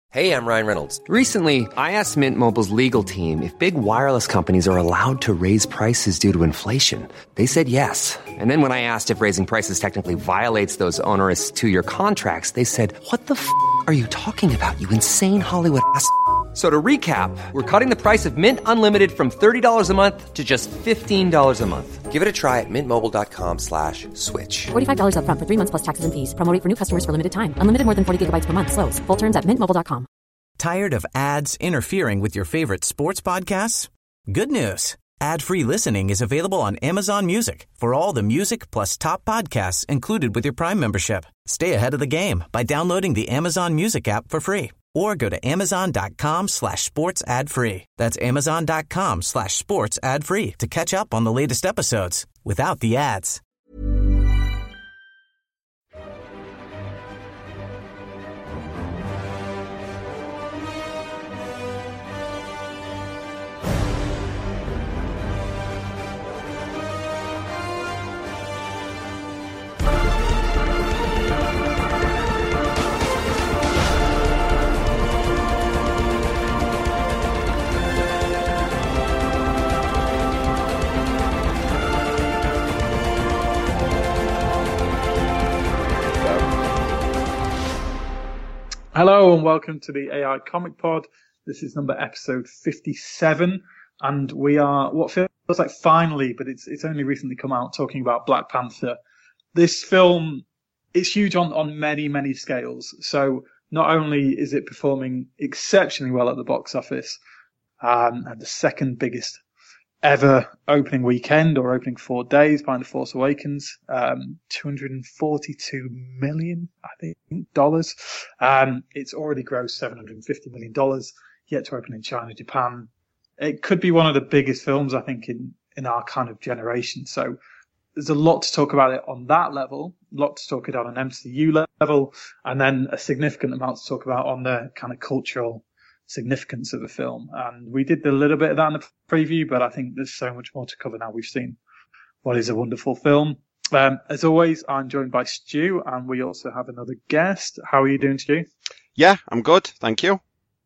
Hey, I'm Ryan Reynolds. Recently, I asked Mint Mobile's legal team if big wireless companies are allowed to raise prices due to inflation. They said yes. And then when I asked if raising prices technically violates those onerous two-year contracts, they said, "What the f*** are you talking about, you insane Hollywood ass?" So to recap, we're cutting the price of Mint Unlimited from $30 a month to just $15 a month. Give it a try at mintmobile.com/switch. $45 up front for 3 months plus taxes and fees. Promo rate for new customers for limited time. Unlimited more than 40 gigabytes per month. Slows full terms at mintmobile.com. Tired of ads interfering with your favorite sports podcasts? Good news. Ad-free listening is available on Amazon Music for all the music plus top podcasts included with your Prime membership. Stay ahead of the game by downloading the Amazon Music app for free or go to amazon.com/sports ad free. That's amazon.com/sports ad free to catch up on the latest episodes without the ads. Hello and welcome to the AI Comic Pod. This is episode 57, and we are what feels like finally, but it's only recently come out, talking about Black Panther. This film is huge on many scales. So not only is it performing exceptionally well at the box office, and the second biggest ever opening weekend or opening 4 days behind The Force Awakens, $242 million, I think, dollars. It's already grossed $750 million, yet to open in China, Japan. It could be one of the biggest films, I think, in our kind of generation. So there's a lot to talk about it on that level, a lot to talk about on an MCU level, and then a significant amount to talk about on the kind of cultural significance of the film. And we did a little bit of that in the preview, but I think there's so much more to cover now we've seen what is a wonderful film. As always, I'm joined by Stu, and we also have another guest. How are you doing, Stu? Yeah, I'm good, thank you.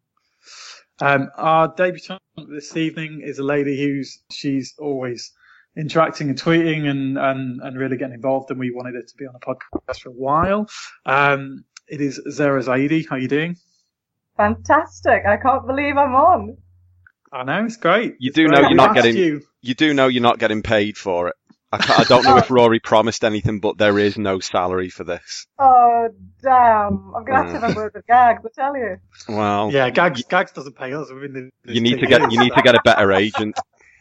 Our debutant this evening is a lady she's always interacting and tweeting and really getting involved, and we wanted her to be on a podcast for a while. It is Zara Zaidi. How are you doing? Fantastic! I can't believe I'm on. I know, it's great. You do know you're not getting paid for it. I don't know if Rory promised anything, but there is no salary for this. Oh damn! I'm gonna have to have a word with Gags, I tell you. Well, yeah, Gags doesn't pay us. You need to get a better agent.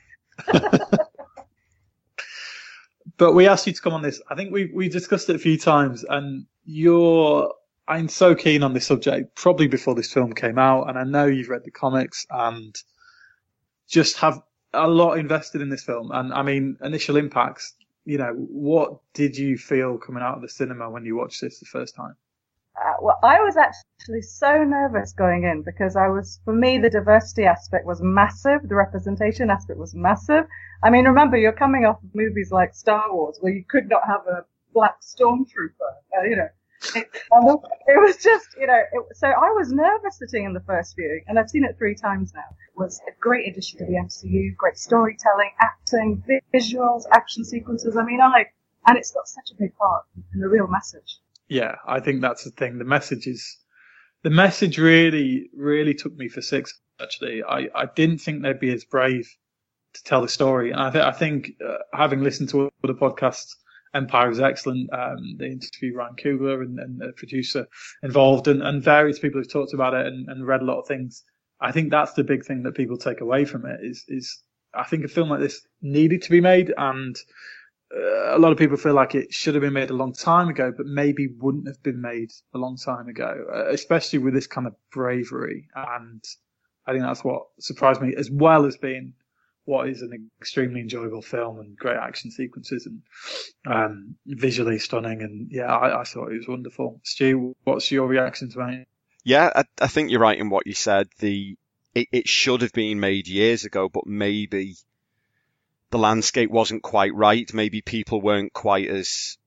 But we asked you to come on this. I think we discussed it a few times, and I'm so keen on this subject, probably before this film came out, and I know you've read the comics and just have a lot invested in this film. And I mean, initial impacts, what did you feel coming out of the cinema when you watched this the first time? Well, I was actually so nervous going in because for me, the diversity aspect was massive. The representation aspect was massive. I mean, remember, you're coming off of movies like Star Wars where you could not have a black stormtrooper, It was just, so I was nervous sitting in the first viewing, and I've seen it 3 times now. It was a great addition to the MCU, great storytelling, acting, visuals, action sequences. I mean, and it's got such a big part and a real message. Yeah, I think that's the thing. The message really, really took me for 6, actually. I didn't think they'd be as brave to tell the story. And I think having listened to other podcasts, Empire is excellent. They interview Ryan Coogler and the producer involved, and various people who've talked about it and read a lot of things. I think that's the big thing that people take away from it is I think a film like this needed to be made, and a lot of people feel like it should have been made a long time ago, but maybe wouldn't have been made a long time ago, especially with this kind of bravery. And I think that's what surprised me, as well as being what is an extremely enjoyable film and great action sequences and visually stunning. And yeah, I thought it was wonderful. Stu, what's your reaction to it? Yeah, I think you're right in what you said. It should have been made years ago, but maybe the landscape wasn't quite right. Maybe people weren't quite as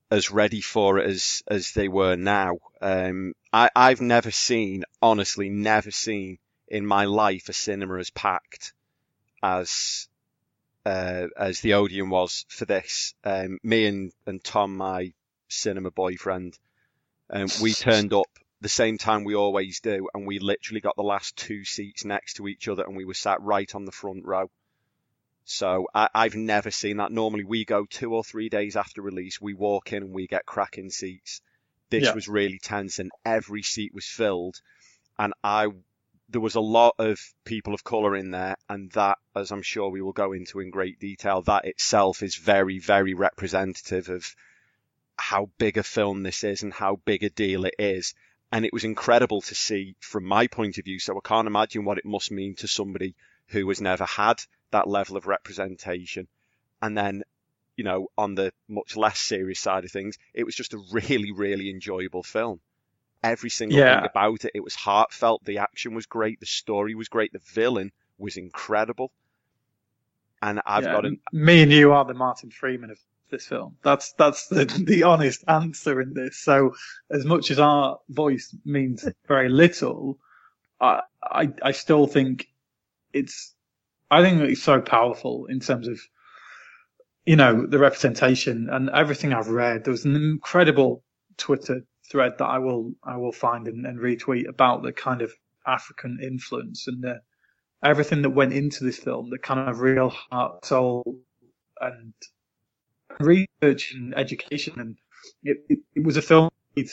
as ready for it as they were now. I've never seen, honestly, never seen in my life a cinema as packed as the Odeon was for this. Me and Tom, my cinema boyfriend, we turned up the same time we always do, and we literally got the last 2 seats next to each other, and we were sat right on the front row. So I've never seen that. Normally we go 2 or 3 days after release, we walk in and we get cracking seats. This was really tense, and every seat was filled. And there was a lot of people of colour in there, and that, as I'm sure we will go into in great detail, that itself is very, very representative of how big a film this is and how big a deal it is. And it was incredible to see from my point of view, so I can't imagine what it must mean to somebody who has never had that level of representation. And then, you know, on the much less serious side of things, it was just a really, really enjoyable film. Every single thing about it, it was heartfelt. The action was great. The story was great. The villain was incredible. And me and you are the Martin Freeman of this film. That's the honest answer in this. So as much as our voice means very little, I still think it's so powerful in terms of, you know, the representation and everything I've read. There was an incredible Twitter thread that I will find and retweet about the kind of African influence and everything that went into this film, the kind of real heart, soul, and research and education. And it was a film with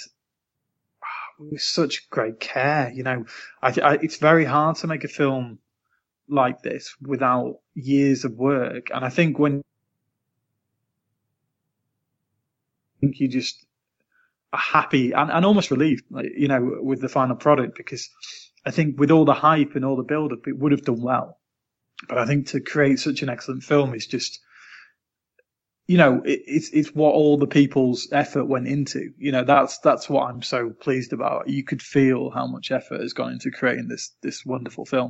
such great care. You know, it's very hard to make a film like this without years of work. And I think you just are happy and almost relieved, like, you know, with the final product, because I think with all the hype and all the build-up, it would have done well. But I think to create such an excellent film is just, you know, it's what all the people's effort went into. You know, that's what I'm so pleased about. You could feel how much effort has gone into creating this wonderful film.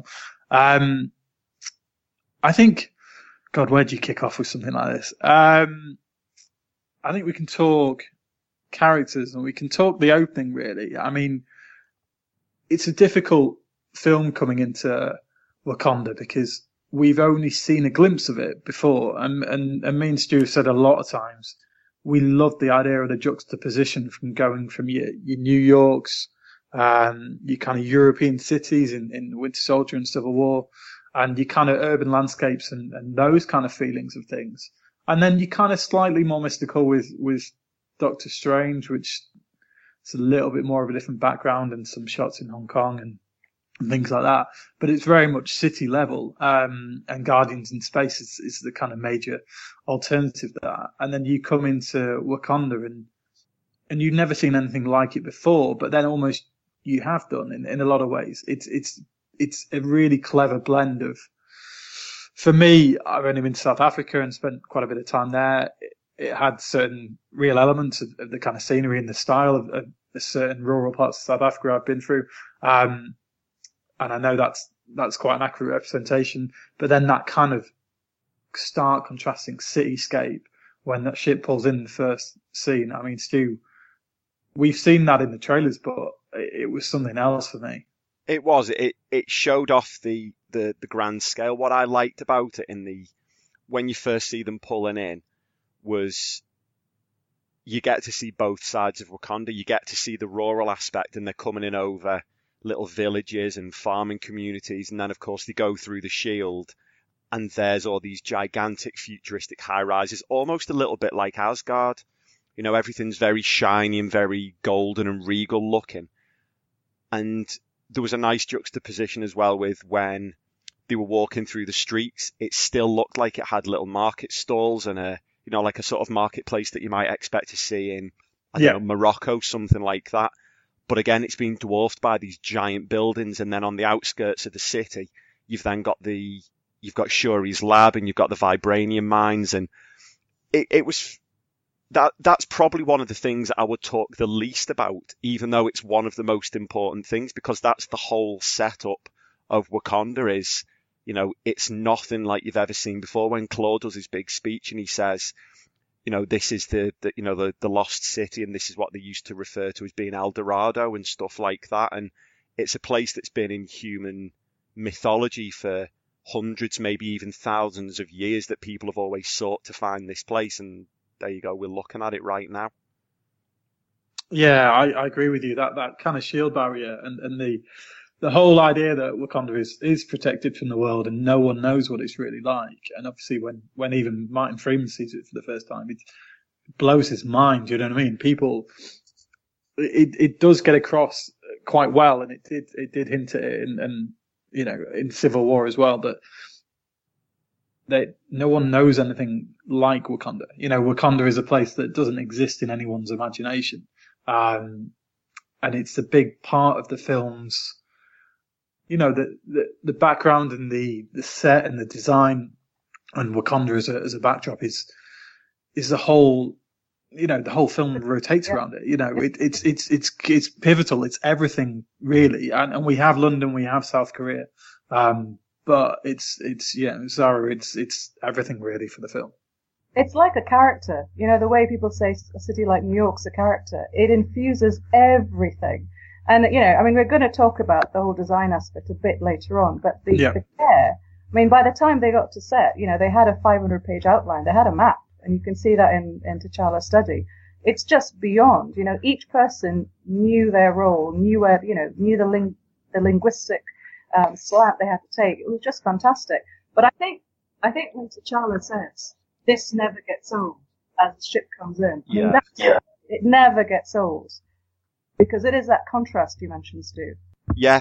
I think, God, where do you kick off with something like this? I think we can talk characters and we can talk the opening, really. I mean, it's a difficult film coming into Wakanda because we've only seen a glimpse of it before. And me and Stu have said a lot of times, we love the idea of the juxtaposition from going from your New Yorks, your kind of European cities in Winter Soldier and Civil War, and your kind of urban landscapes and those kind of feelings of things. And then you're kind of slightly more mystical with Doctor Strange, which is a little bit more of a different background and some shots in Hong Kong and things like that. But it's very much city level. And Guardians in Space is the kind of major alternative to that. And then you come into Wakanda and you've never seen anything like it before, but then almost you have done in a lot of ways. It's a really clever blend of, for me, I've only been to South Africa and spent quite a bit of time there. It had certain real elements of the kind of scenery and the style of certain rural parts of South Africa I've been through. And I know that's quite an accurate representation, but then that kind of stark contrasting cityscape when that ship pulls in the first scene. I mean, Stu, we've seen that in the trailers, but it was something else for me. It was. It showed off the grand scale. What I liked about it when you first see them pulling in was you get to see both sides of Wakanda. You get to see the rural aspect, and they're coming in over little villages and farming communities, and then of course they go through the shield, and there's all these gigantic futuristic high rises, almost a little bit like Asgard. You know, everything's very shiny and very golden and regal looking. And there was a nice juxtaposition as well with when they were walking through the streets. It still looked like it had little market stalls and like a sort of marketplace that you might expect to see in, Morocco, something like that. But again, it's been dwarfed by these giant buildings. And then on the outskirts of the city, you've got Shuri's lab and you've got the vibranium mines. And it was, that's probably one of the things I would talk the least about, even though it's one of the most important things, because that's the whole setup of Wakanda is, you know, it's nothing like you've ever seen before. When Claude does his big speech and he says, this is the lost city, and this is what they used to refer to as being El Dorado and stuff like that. And it's a place that's been in human mythology for hundreds, maybe even thousands of years, that people have always sought to find this place. And there you go, we're looking at it right now. Yeah, I agree with you. That kind of shield barrier and the whole idea that Wakanda is protected from the world and no one knows what it's really like. And obviously when even Martin Freeman sees it for the first time, it blows his mind. You know what I mean? People, it does get across quite well, and it did hint at it, and in Civil War as well, that no one knows anything like Wakanda. Wakanda is a place that doesn't exist in anyone's imagination. And it's a big part of the film's, the background and the set and the design, and Wakanda as a backdrop is the whole, the whole film rotates around it. It's pivotal. It's everything really. And we have London, we have South Korea. But it's Zara, it's everything really for the film. It's like a character. The way people say a city like New York's a character. It infuses everything. And, we're going to talk about the whole design aspect a bit later on, but the care, by the time they got to set, they had a 500-page outline. They had a map, and you can see that in T'Challa's study. It's just beyond, each person knew their role, knew where, knew the linguistic slant they had to take. It was just fantastic. But I think when T'Challa says, "This never gets old," as the ship comes in. It never gets old, because it is that contrast you mentioned, Stu. Yeah,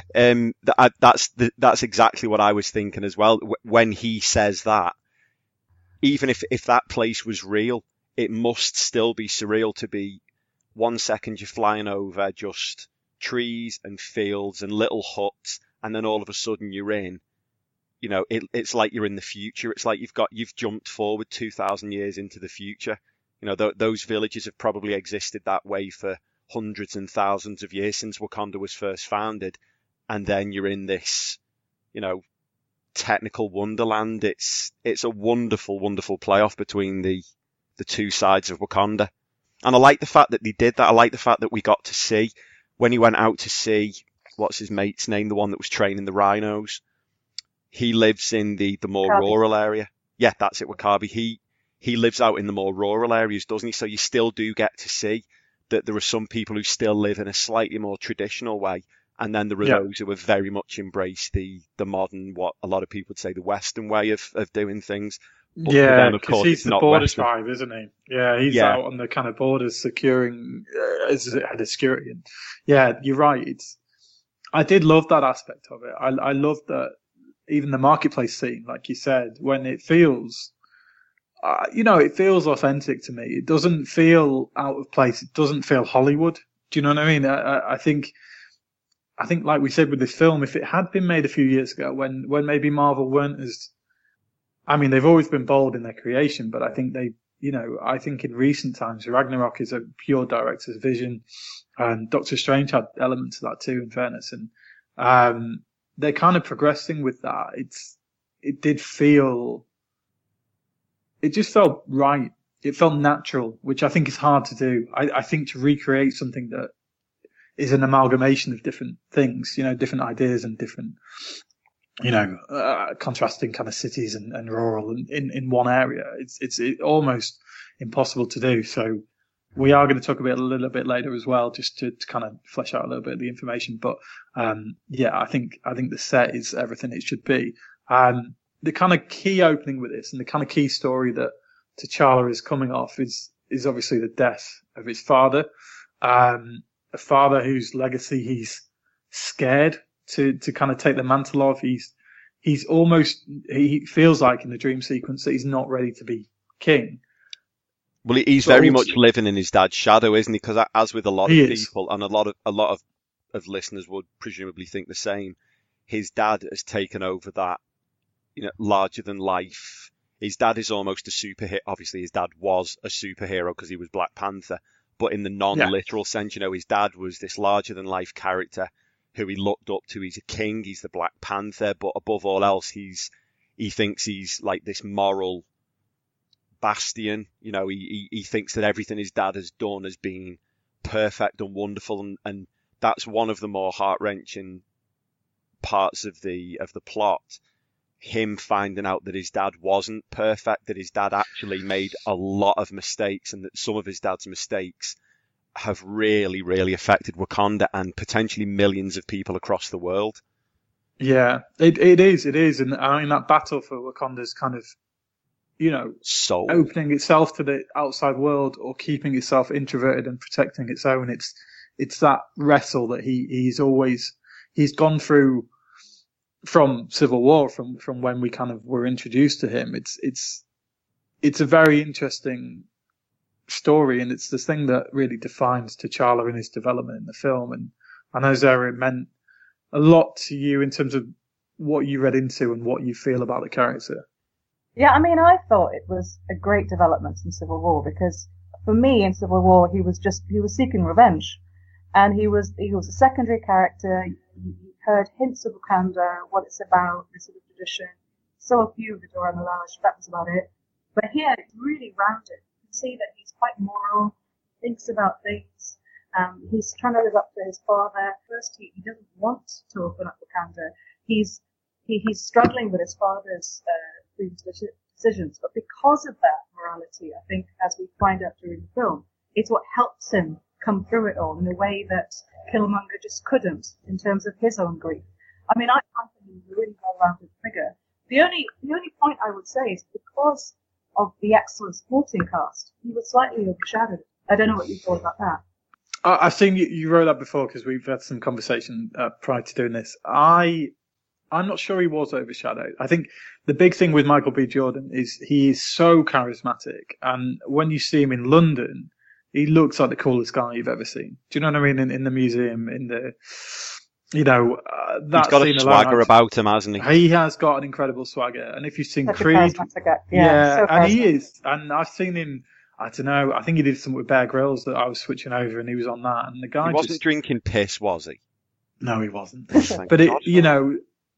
that's exactly what I was thinking as well. When he says that, even if that place was real, it must still be surreal to be 1 second you're flying over just trees and fields and little huts, and then all of a sudden you're in. It's like you're in the future. It's like you've jumped forward 2,000 years into the future. Those villages have probably existed that way for hundreds and thousands of years since Wakanda was first founded. And then you're in this, technical wonderland. It's a wonderful, wonderful playoff between the two sides of Wakanda. And I like the fact that they did that. I like the fact that we got to see, when he went out to see, what's his mate's name, the one that was training the rhinos. He lives in the more Wakabi. Rural area. Yeah, that's it, Wakabi. He lives out in the more rural areas, doesn't he? So you still do get to see that there are some people who still live in a slightly more traditional way. And then there are those who have very much embraced the modern, what a lot of people would say, the Western way of doing things. But Yeah, of because course, he's it's the not border Western. tribe, isn't he? Yeah, he's out on the kind of borders securing as head of security. And yeah, you're right. I did love that aspect of it. I love that even the marketplace scene, like you said, when it feels, it feels authentic to me. It doesn't feel out of place. It doesn't feel Hollywood. Do you know what I mean? I think, like we said with this film, if it had been made a few years ago, when maybe Marvel weren't as, they've always been bold in their creation, but I think I think in recent times, Ragnarok is a pure director's vision, and Doctor Strange had elements of that too, in fairness. And, they're kind of progressing with that. It just felt right. It felt natural, which I think is hard to do. I think to recreate something that is an amalgamation of different things, different ideas and different, contrasting kind of cities and rural in one area. It's almost impossible to do. So we are going to talk about it a little bit later as well, just to kind of flesh out a little bit of the information. But I think the set is everything it should be. The kind of key opening with this, and the kind of key story that T'Challa is coming off, is obviously the death of his father. A father whose legacy he's scared to kind of take the mantle of. He feels like in the dream sequence that he's not ready to be king. Well, he's very much living in his dad's shadow, isn't he? Because as with a lot of people, and a lot of listeners would presumably think the same, his dad has taken over that, larger than life. His dad is almost a superhero. Obviously, his dad was a superhero because he was Black Panther. But in the non-literal sense, his dad was this larger than life character who he looked up to. He's a king. He's the Black Panther. But above all else, he thinks he's like this moral bastion. You know, he thinks that everything his dad has done has been perfect and wonderful, and that's one of the more heart-wrenching parts of the plot. Him finding out that his dad wasn't perfect, that his dad actually made a lot of mistakes, and that some of his dad's mistakes have really, really affected Wakanda and potentially millions of people across the world. Yeah, it is. And I mean, that battle for Wakanda's kind of, you know, soul, opening itself to the outside world or keeping itself introverted and protecting its own. It's that wrestle that he's gone through from Civil War, from when we kind of were introduced to him. It's a very interesting story, and it's the thing that really defines T'Challa in his development in the film. And I know, Zara, it meant a lot to you in terms of what you read into and what you feel about the character. Yeah, I mean, I thought it was a great development in Civil War, because for me in Civil War he was seeking revenge, and he was a secondary character. You heard hints of Wakanda, what it's about, this sort of tradition. Saw a few of the Dora Milaje, that was about it. But here it's really rounded. You can see that he's quite moral, thinks about things. He's trying to live up to his father. First, he doesn't want to open up Wakanda. He's struggling with his father's previous decisions, but because of that morality, I think, as we find out during the film, it's what helps him come through it all in a way that Killmonger just couldn't, in terms of his own grief. I mean, I think he's a really well-rounded figure. The only point I would say is because of the excellent supporting cast, he was slightly overshadowed. I don't know what you thought about that. I think you wrote that before, because we've had some conversation prior to doing this. I'm not sure he was overshadowed. I think the big thing with Michael B. Jordan is he is so charismatic, and when you see him in London, he looks like the coolest guy you've ever seen. Do you know what I mean? In the museum, in the, you know, that he's got a swagger about him, hasn't he? He has got an incredible swagger, and if you've seen Such Creed, yeah, so and he is, and I've seen him. I don't know. I think he did something with Bear Grylls that I was switching over, and he was on that. And the guy he wasn't drinking piss, was he? No, he wasn't. But you know,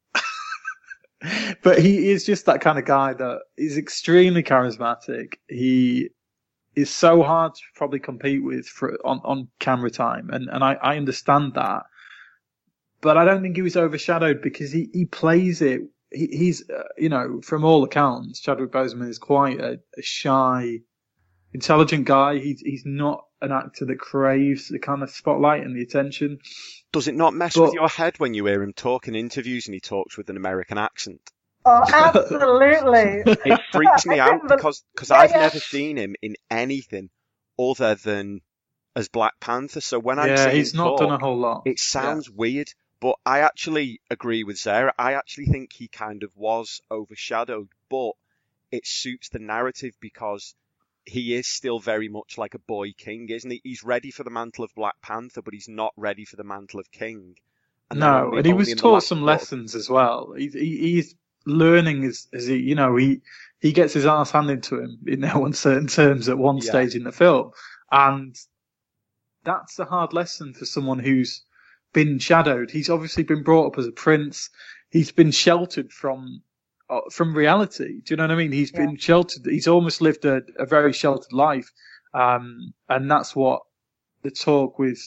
but he is just that kind of guy that is extremely charismatic. He is so hard to probably compete with on camera time, and I understand that. But I don't think he was overshadowed because he plays it. He's you know, from all accounts, Chadwick Boseman is quite a shy, intelligent guy. He's not an actor that craves the kind of spotlight and the attention. Does it not mess with your head when you hear him talk in interviews and he talks with an American accent? Oh, absolutely. It freaks me out because I've never seen him in anything other than as Black Panther. So when I'm seeing he's not done a whole lot. It sounds weird, but I actually agree with Sarah. I actually think he kind of was overshadowed, but it suits the narrative because he is still very much like a boy king, isn't he? He's ready for the mantle of Black Panther, but he's not ready for the mantle of king. And he was taught some lessons as well. He's learning as he, you know, he gets his ass handed to him in no uncertain terms at one stage in the film, and that's a hard lesson for someone who's been shadowed. He's obviously been brought up as a prince. He's been sheltered from reality. Do you know what I mean? He's been sheltered. He's almost lived a very sheltered life. And that's what the talk with,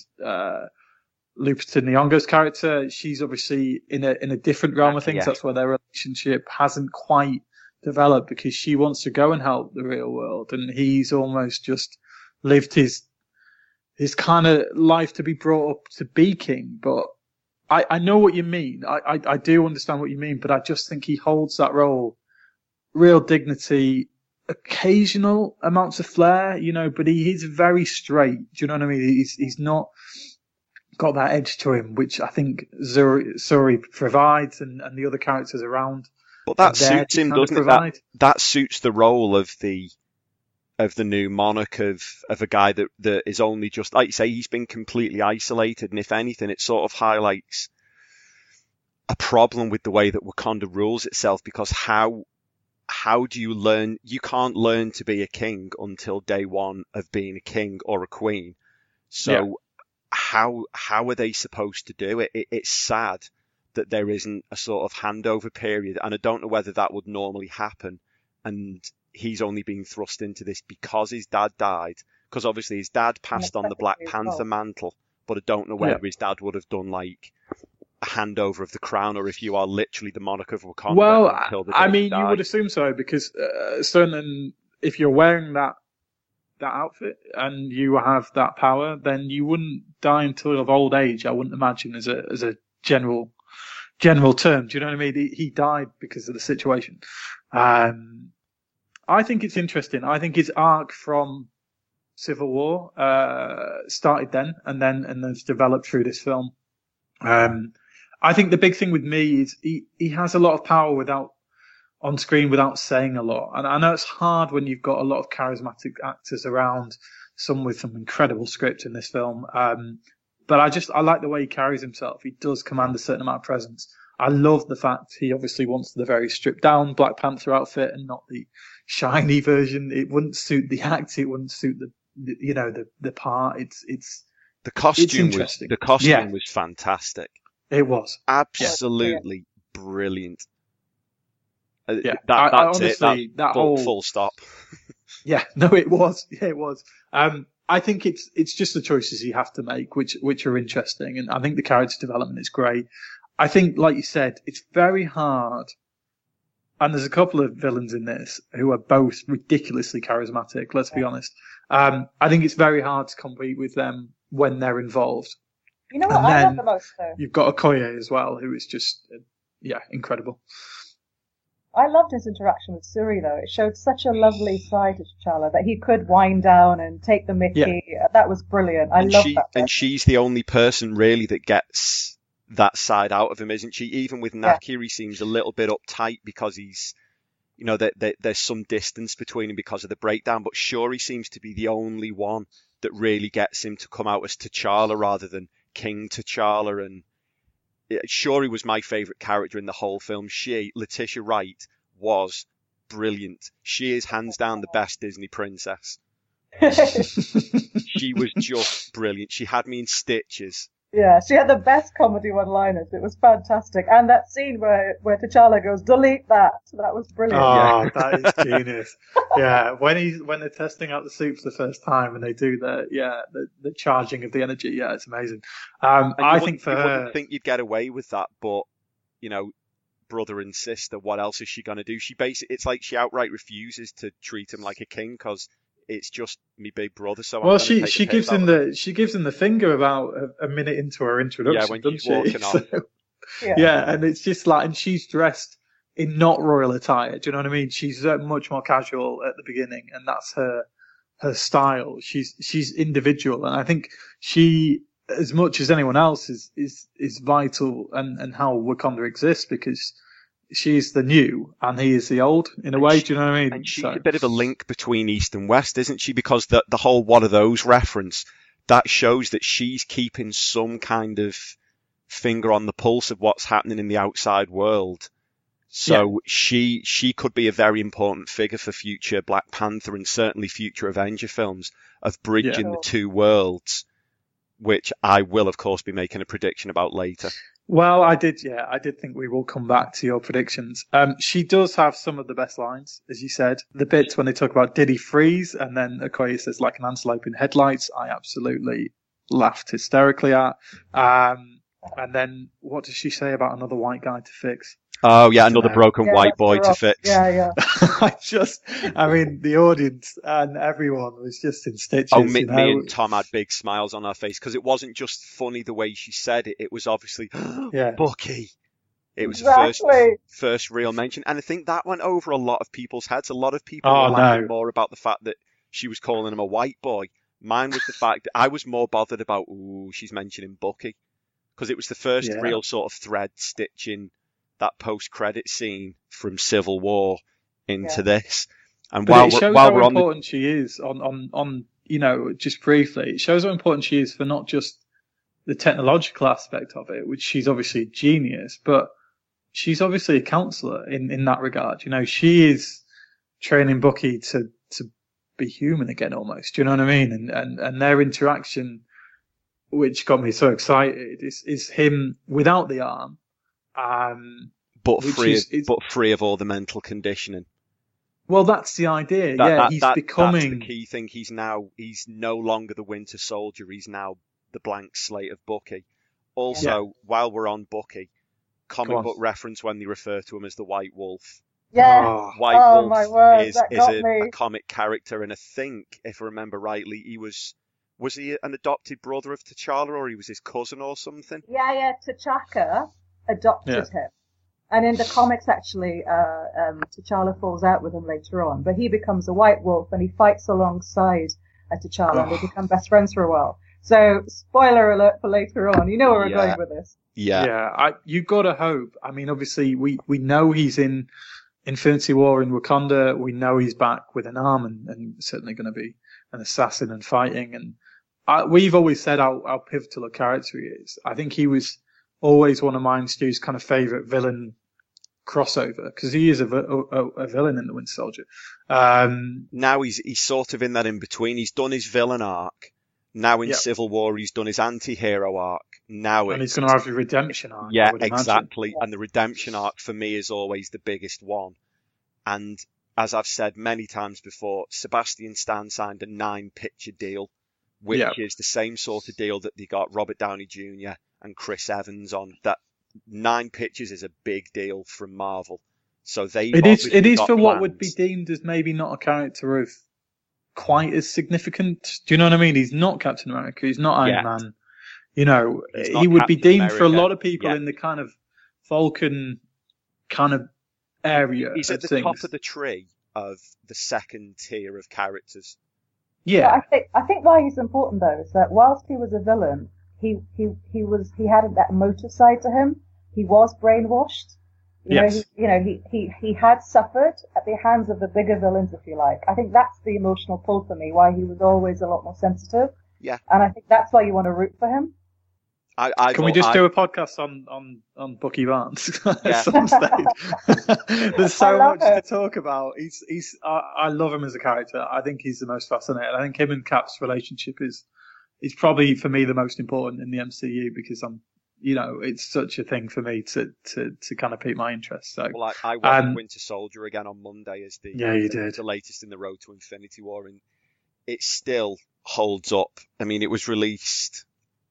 Lupita Nyong'o's character, she's obviously in a different realm of things. That's where their relationship hasn't quite developed because she wants to go and help the real world. And he's almost just lived his kind of life to be brought up to be king. But I know what you mean. I do understand what you mean, but I just think he holds that role, real dignity, occasional amounts of flair, you know, but he is very straight. Do you know what I mean? He's not got that edge to him, which I think Shuri provides and the other characters around. But that suits him, doesn't it? That suits the role of the new monarch, of a guy that is only just, like you say, he's been completely isolated, and if anything, it sort of highlights a problem with the way that Wakanda rules itself, because how do you learn? You can't learn to be a king until day one of being a king or a queen. So how are they supposed to do it? It's sad that there isn't a sort of handover period, and I don't know whether that would normally happen. And he's only been thrust into this because his dad died. Because obviously his dad passed on the Black Panther mantle, but I don't know whether his dad would have done like a handover of the crown, or if you are literally the monarch of Wakanda. Well, until the day I mean, die. you would assume so, because certainly if you're wearing that outfit and you have that power, then you wouldn't die until of old age. I wouldn't imagine as a general term. Do you know what I mean? He died because of the situation. I think it's interesting. I think his arc from Civil War started then, and it's developed through this film. I think the big thing with me is he has a lot of power on screen without saying a lot. And I know it's hard when you've got a lot of charismatic actors around, some with some incredible script in this film. But I like the way he carries himself. He does command a certain amount of presence. I love the fact he obviously wants the very stripped down Black Panther outfit and not the shiny version. It wouldn't suit the act. It wouldn't suit the part. The costume interesting. Was fantastic. It was absolutely brilliant. Yeah, that's honestly, it. That full stop. Yeah, no, it was. Yeah, it was. I think it's just the choices you have to make, which are interesting, and I think the character development is great. I think, like you said, it's very hard. And there's a couple of villains in this who are both ridiculously charismatic. Let's be honest. I think it's very hard to compete with them when they're involved. You know what I love the most, though? You've got Okoye as well, who is just, incredible. I loved his interaction with Suri, though. It showed such a lovely side to T'Challa that he could wind down and take the mickey. Yeah. That was brilliant. I love that. And she's the only person really that gets that side out of him, isn't she? Even with Nakia, he seems a little bit uptight because he's, there's some distance between him because of the breakdown. But Shuri seems to be the only one that really gets him to come out as T'Challa rather than King T'Challa. And Shuri was my favourite character in the whole film. Letitia Wright, was brilliant. She is hands down the best Disney princess. She was just brilliant. She had me in stitches. Yeah, she had the best comedy one-liners. It was fantastic. And that scene where T'Challa goes, delete that. That was brilliant. Oh, that is genius. Yeah, when they're testing out the suit for the first time and they do the charging of the energy, yeah, it's amazing. I think for her... You wouldn't think you'd get away with that, but, brother and sister, what else is she going to do? It's like she outright refuses to treat him like a king because it's just me big brother. So she gives him the finger about a minute into her introduction. Yeah, when she's walking on. Yeah, and it's just like, and she's dressed in not royal attire. Do you know what I mean? She's much more casual at the beginning, and that's her style. She's individual, and I think she, as much as anyone else, is vital and how Wakanda exists, because she's the new and he is the old in a way. Do you know what I mean? And she's a bit of a link between East and West, isn't she? Because the whole "what are those" reference, that shows that she's keeping some kind of finger on the pulse of what's happening in the outside world. So she could be a very important figure for future Black Panther and certainly future Avenger films, of bridging the two worlds, which I will, of course, be making a prediction about later. Well, I did think we will come back to your predictions. She does have some of the best lines, as you said. The bits when they talk about did he freeze, and then Okoye says like an antelope in headlights, I absolutely laughed hysterically at. And then what does she say about another white guy to fix? Oh yeah, another broken white boy to fix. Yeah. The audience and everyone was just in stitches. Oh, me and Tom had big smiles on our face because it wasn't just funny the way she said it. It was obviously, Bucky. It was the first real mention. And I think that went over a lot of people's heads. A lot of people were laughing more about the fact that she was calling him a white boy. Mine was the fact that I was more bothered about, she's mentioning Bucky. Because it was the first real sort of thread stitching that post-credit scene from Civil War into this. And but it shows how important she is on just briefly, it shows how important she is for not just the technological aspect of it, which she's obviously a genius, but she's obviously a counselor in that regard. She is training Bucky to be human again almost. Do you know what I mean? And their interaction, which got me so excited, is him without the arm. But free of all the mental conditioning. Well, that's the idea. He's becoming. That's the key thing. He's no longer the Winter Soldier. He's now the blank slate of Bucky. Also, while we're on Bucky, comic book reference when they refer to him as the White Wolf. Yeah. White Wolf my word, is a comic character, and I think, if I remember rightly, was he an adopted brother of T'Challa, or he was his cousin or something? Yeah. T'Chaka adopted him. And in the comics, actually, T'Challa falls out with him later on, but he becomes a White Wolf and he fights alongside T'Challa and they become best friends for a while. So, spoiler alert for later on. You know where we're going with this. Yeah. You gotta hope. I mean, obviously, we know he's in Infinity War in Wakanda. We know he's back with an arm and certainly going to be an assassin and fighting. And we've always said how pivotal a character he is. I think he was always one of mine, Stu's kind of favourite villain crossover, because he is a villain in the Winter Soldier. Now he's sort of in that in between. He's done his villain arc. Now in Civil War, he's done his anti-hero arc. And he's going to have a redemption arc. Yeah, exactly. And the redemption arc for me is always the biggest one. And as I've said many times before, Sebastian Stan signed a 9-picture deal, which is the same sort of deal that they got Robert Downey Jr. and Chris Evans on. That 9 pictures is a big deal from Marvel. So it is for what would be deemed as maybe not a character of quite as significant. Do you know what I mean? He's not Captain America. He's not Iron Man. You know, he would be deemed for a lot of people in the kind of Falcon kind of area. He's at the top of the tree of the second tier of characters. Yeah. I think why he's important though is that whilst he was a villain, he had that emotive side to him. He was brainwashed. He had suffered at the hands of the bigger villains, if you like. I think that's the emotional pull for me, why he was always a lot more sensitive. Yeah. And I think that's why you want to root for him. Can we just do a podcast on Bucky Barnes at some stage? There's so much to talk about. I love him as a character. I think he's the most fascinating. I think him and Cap's relationship is probably for me the most important in the MCU, because it's such a thing for me to kind of pique my interest. So, well, I watched Winter Soldier again on Monday as you did the latest in the road to Infinity War, and it still holds up. I mean, it was released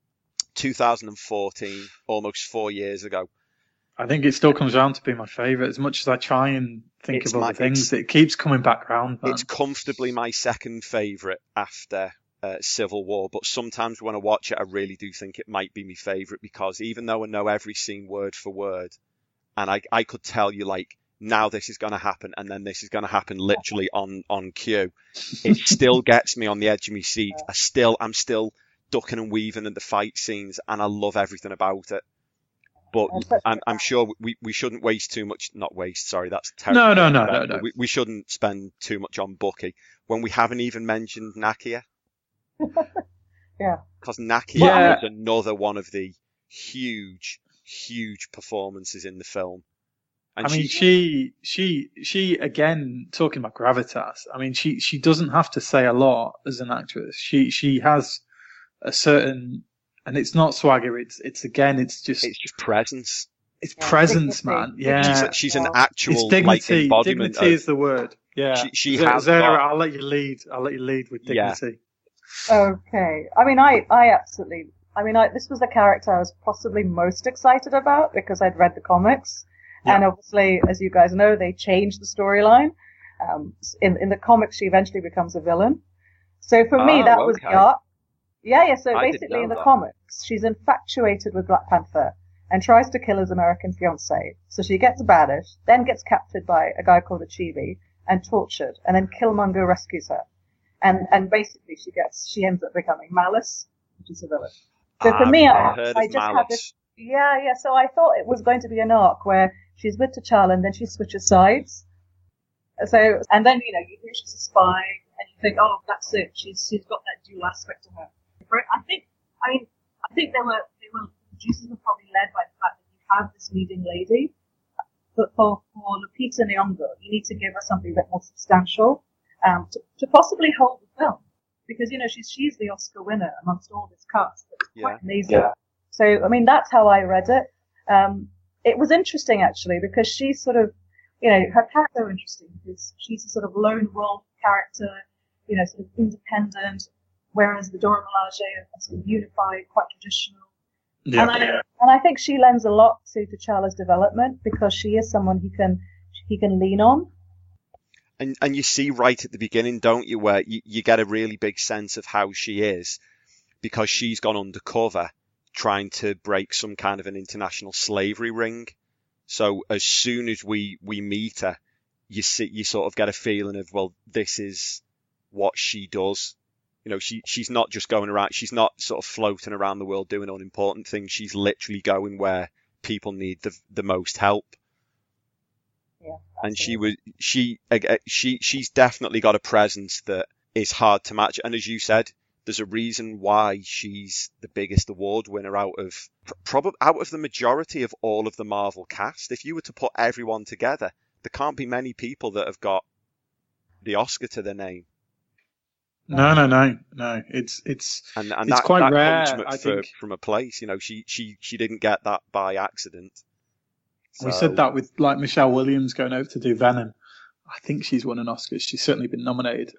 2014, almost 4 years ago. I think it still comes around to be my favourite. As much as I try and think of other things, it keeps coming back round. Man. It's comfortably my second favourite after Civil War, but sometimes when I watch it, I really do think it might be my favourite, because even though I know every scene word for word, and I could tell you, like, now this is going to happen, and then this is going to happen literally on cue, it still gets me on the edge of my seat. I'm still ducking and weaving in the fight scenes, and I love everything about it. But I'm sure we shouldn't waste too much. Not waste, sorry, that's terrible. No. We shouldn't spend too much on Bucky when we haven't even mentioned Nakia. Because Nakia is another one of the huge performances in the film. And she again, talking about gravitas. I mean, she doesn't have to say a lot as an actress. She has a certain, and it's not swagger. It's just presence. It's presence, man. Yeah, she's an actual. It's dignity. Embodiment. Dignity is the word. Yeah, she has. Zara, I'll let you lead with dignity. Okay. I mean, I absolutely. I mean, this was the character I was possibly most excited about because I'd read the comics, and obviously, as you guys know, they changed the storyline. In the comics, she eventually becomes a villain. So for me, that was the arc. Yeah. So basically, in the comics, she's infatuated with Black Panther and tries to kill his American fiancé. So she gets banished, then gets captured by a guy called Achieve and tortured, and then Killmonger rescues her. And basically she ends up becoming Malice, which is a villain. So for me, I just had this, so I thought it was going to be an arc where she's with T'Challa and then she switches sides. So, and then, you hear she's a spy and you think, oh, that's it. She's got that dual aspect to her. I think producers were probably led by the fact that you have this leading lady, but for Lupita Nyong'o, you need to give her something a bit more substantial. To possibly hold the film, because she's the Oscar winner amongst all this cast. It's quite amazing. Yeah. So I mean, that's how I read it. It was interesting actually because she sort of you know, her character is interesting because she's a sort of lone wolf character, you know, sort of independent, whereas the Dora Milaje are sort of unified, quite traditional. Yeah. And I think she lends a lot to T'Challa's development because she is someone he can lean on. And you see right at the beginning, don't you, where you get a really big sense of how she is, because she's gone undercover trying to break some kind of an international slavery ring. So as soon as we meet her, you sort of get a feeling of, well, this is what she does. You know, she's not just going around, she's not sort of floating around the world doing unimportant things. She's literally going where people need the most help. Yeah, and she's definitely got a presence that is hard to match. And as you said, there's a reason why she's the biggest award winner out of the majority of all of the Marvel cast. If you were to put everyone together, there can't be many people that have got the Oscar to their name. No. It's that, quite that rare. Comes I think from a place. You know, she didn't get that by accident. We said that with like Michelle Williams going over to do Venom. I think she's won an Oscar. She's certainly been nominated.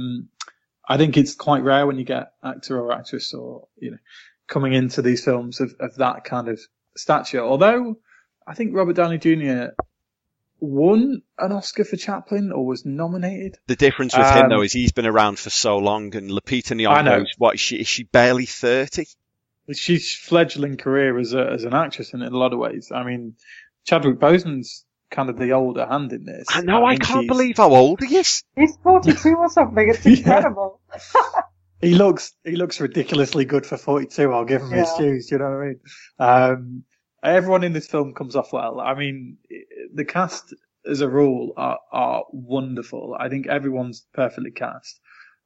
I think it's quite rare when you get actor or actress or, you know, coming into these films of that kind of stature. Although I think Robert Downey Jr. won an Oscar for Chaplin or was nominated. The difference with him though is he's been around for so long, and Lupita Nyong'o's is she barely 30? She's fledgling career as an actress in a lot of ways. I mean, Chadwick Boseman's kind of the older hand in this. I know, I can't believe how old he is. He's 42 or something. It's incredible. He looks ridiculously good for 42. I'll give him his dues. You know what I mean? Everyone in this film comes off well. I mean, the cast as a rule are wonderful. I think everyone's perfectly cast.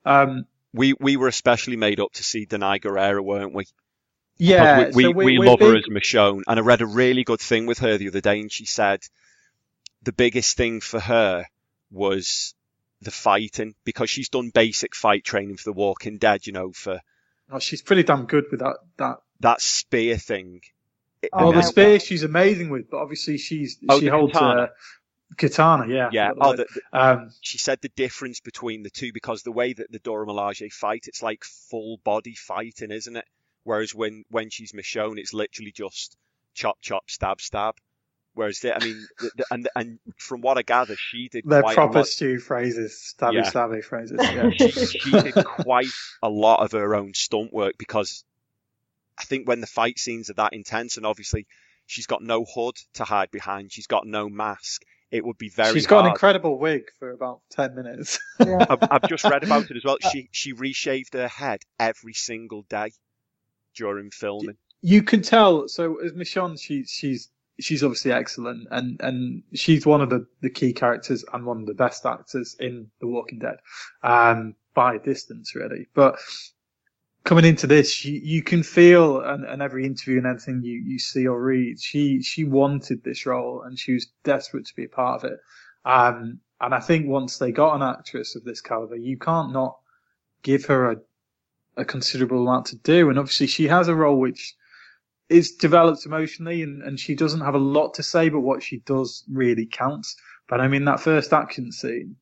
We were especially made up to see Danai Gurira, weren't we? Yeah, we love her as Michonne, and I read a really good thing with her the other day, and she said the biggest thing for her was the fighting, because she's done basic fight training for The Walking Dead, you know, she's pretty damn good with that spear thing. The spear she's amazing with, but obviously she holds a katana, yeah. She said the difference between the two, because the way that the Dora Milaje fight, it's like full body fighting, isn't it? Whereas when she's Michonne, it's literally just chop, chop, stab, stab. Whereas, and from what I gather, she did They're quite proper a lot. Stu phrases, stabby phrases. Yeah. She did quite a lot of her own stunt work, because I think when the fight scenes are that intense, and obviously she's got no hood to hide behind, she's got no mask, it would be very hard. She's got an incredible wig for about 10 minutes. Yeah. I've just read about it as well. She reshaved her head every single day during filming. You can tell. So as Michonne, she's obviously excellent, and she's one of the key characters and one of the best actors in The Walking Dead, by a distance, really. But coming into this, you can feel, and every interview and everything you see or read, she wanted this role and she was desperate to be a part of it. And I think once they got an actress of this caliber, you can't not give her a considerable amount to do. And obviously she has a role which is developed emotionally, and she doesn't have a lot to say, but what she does really counts. But I mean, that first action scene,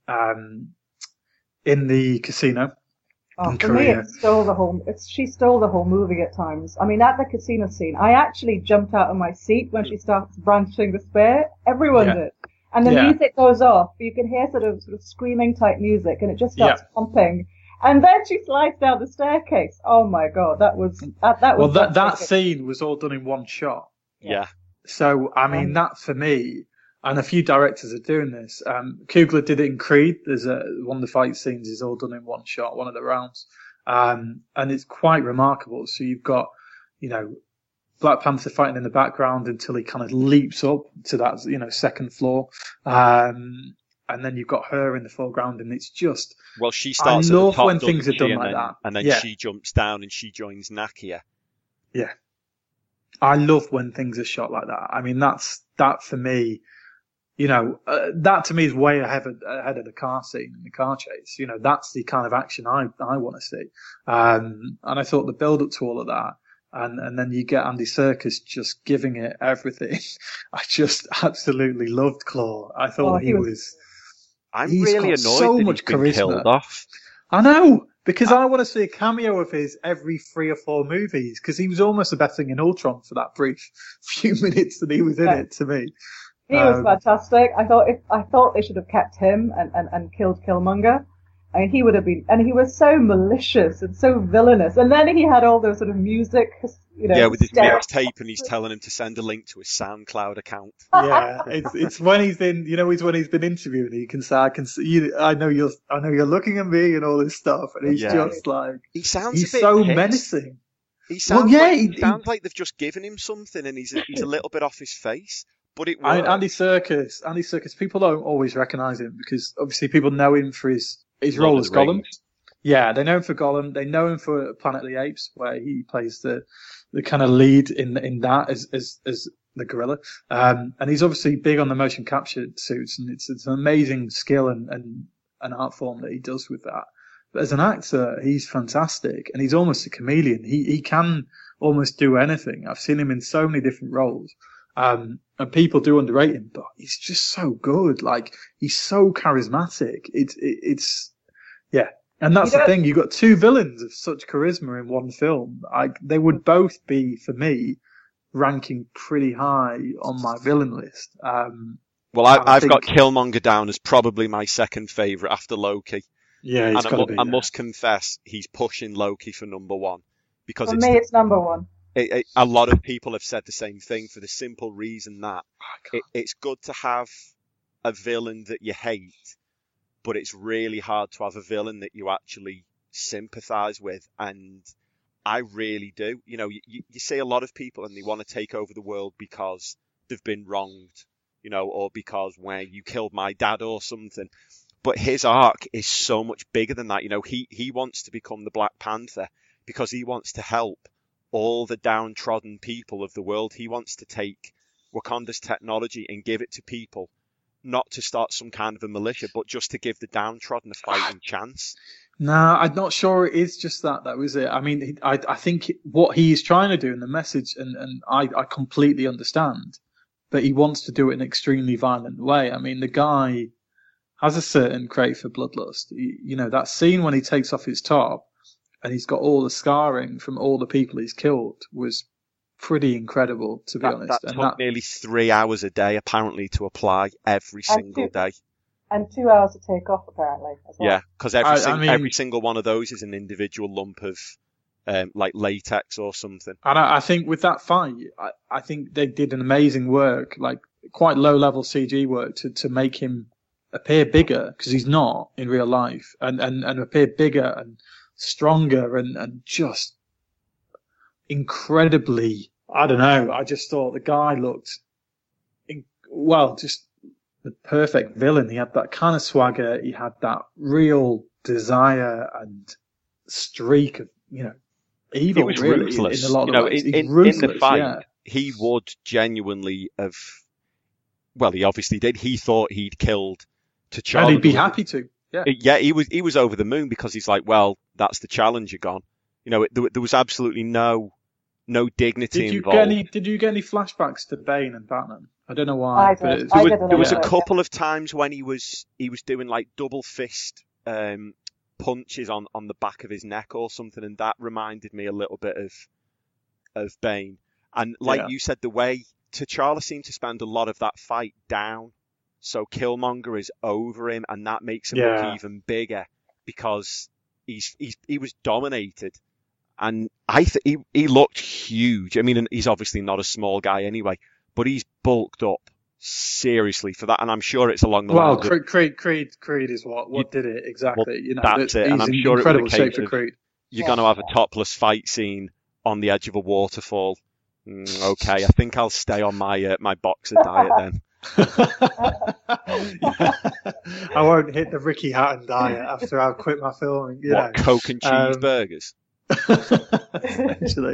in the casino. Oh, for me, she stole the whole movie at times. I mean, at the casino scene, I actually jumped out of my seat when she starts brandishing the spear. Everyone did. And the music goes off. You can hear sort of screaming type music, and it just starts pumping. And then she slides down the staircase. Oh my God, that was. That scene was all done in one shot. Yeah. So, I mean, that for me, and a few directors are doing this. Coogler did it in Creed. There's one of the fight scenes is all done in one shot, one of the rounds. And it's quite remarkable. So you've got, you know, Black Panther fighting in the background until he kind of leaps up to that, you know, second floor. And then you've got her in the foreground, and it's just. Well, she starts. I love at the top, when things are done like that, and then she jumps down and she joins Nakia. Yeah, I love when things are shot like that. I mean, that for me, you know, that to me is way ahead of the car scene and the car chase. You know, that's the kind of action I want to see. And I thought the build up to all of that, and then you get Andy Serkis just giving it everything. I just absolutely loved Claw. I thought he was. I'm he's really got annoyed so that much he's been charisma. killed off. I know, because I want to see a cameo of his every 3 or 4 movies, because he was almost the best thing in Ultron for that brief few minutes that he was in it, to me. He was fantastic. I thought they should have kept him and killed Killmonger. I mean, he would have been, and he was so malicious and so villainous. And then he had all those sort of music, with his mixtape, and he's telling him to send a link to his SoundCloud account. Yeah, it's when he's been, it's when he's been interviewing. He can say, I know you're looking at me and all this stuff, and he's just like, he's a bit so pissed. menacing. He sounds like they've just given him something, and he's a little bit off his face. But it worked. Andy Serkis, people don't always recognise him because obviously people know him for his role as Gollum. Yeah, they know him for Gollum. They know him for Planet of the Apes, where he plays the kind of lead in that as the gorilla. And he's obviously big on the motion capture suits, and it's an amazing skill and an art form that he does with that. But as an actor, he's fantastic, and he's almost a chameleon. He can almost do anything. I've seen him in so many different roles. And people do underrate him, but he's just so good. Like, he's so charismatic. It's And that's the thing. You've got 2 villains of such charisma in one film. They would both be, for me, ranking pretty high on my villain list. Well, I've got Killmonger down as probably my second favourite after Loki. Yeah, I must confess, he's pushing Loki for number 1. Because for me, it's number 1. A lot of people have said the same thing for the simple reason that it's good to have a villain that you hate, but it's really hard to have a villain that you actually sympathise with, and I really do. You see a lot of people and they want to take over the world because they've been wronged, or because you killed my dad or something. But his arc is so much bigger than that. He wants to become the Black Panther because he wants to help all the downtrodden people of the world. He wants to take Wakanda's technology and give it to people, not to start some kind of a militia, but just to give the downtrodden a fighting chance. No, I'm not sure it is just that, though, is it? I mean, I think what he's trying to do in the message, and I completely understand, but he wants to do it in an extremely violent way. I mean, the guy has a certain crave for bloodlust. That scene when he takes off his top, and he's got all the scarring from all the people he's killed was pretty incredible, to be honest. That took nearly 3 hours a day, apparently, to apply every single day. And 2 hours to take off, apparently, as well. Yeah, because every single one of those is an individual lump of like latex or something. And I think with that fight, I think they did an amazing work, like quite low-level CG work to make him appear bigger, because he's not in real life, and appear bigger and stronger and just incredibly, I don't know, I just thought the guy looked, just the perfect villain. He had that kind of swagger, he had that real desire and streak of, evil, he was really, ruthless. in a lot of ways. In the fight, he would genuinely have, he obviously did. He thought he'd killed T'Challa. And he'd be happy to. Yeah, he was over the moon because he's like, well, that's the challenge you're gone. There was absolutely no dignity involved. Did you get any flashbacks to Bane and Batman? I don't know why. There was a couple of times when he was doing like double fist punches on the back of his neck or something, and that reminded me a little bit of Bane. And like you said, the way T'Challa seemed to spend a lot of that fight down. So Killmonger is over him, and that makes him look even bigger because he was dominated, and he looked huge. I mean, he's obviously not a small guy anyway, but he's bulked up seriously for that, and I'm sure it's along the line. Well, Creed is what did it exactly. Well, that's it, and I'm sure incredible it was a case shape for Creed. You're going to have a topless fight scene on the edge of a waterfall. Okay, I think I'll stay on my boxer diet then. I won't hit the Ricky Hatton diet after I've quit my filming. Coke and cheeseburgers? Essentially.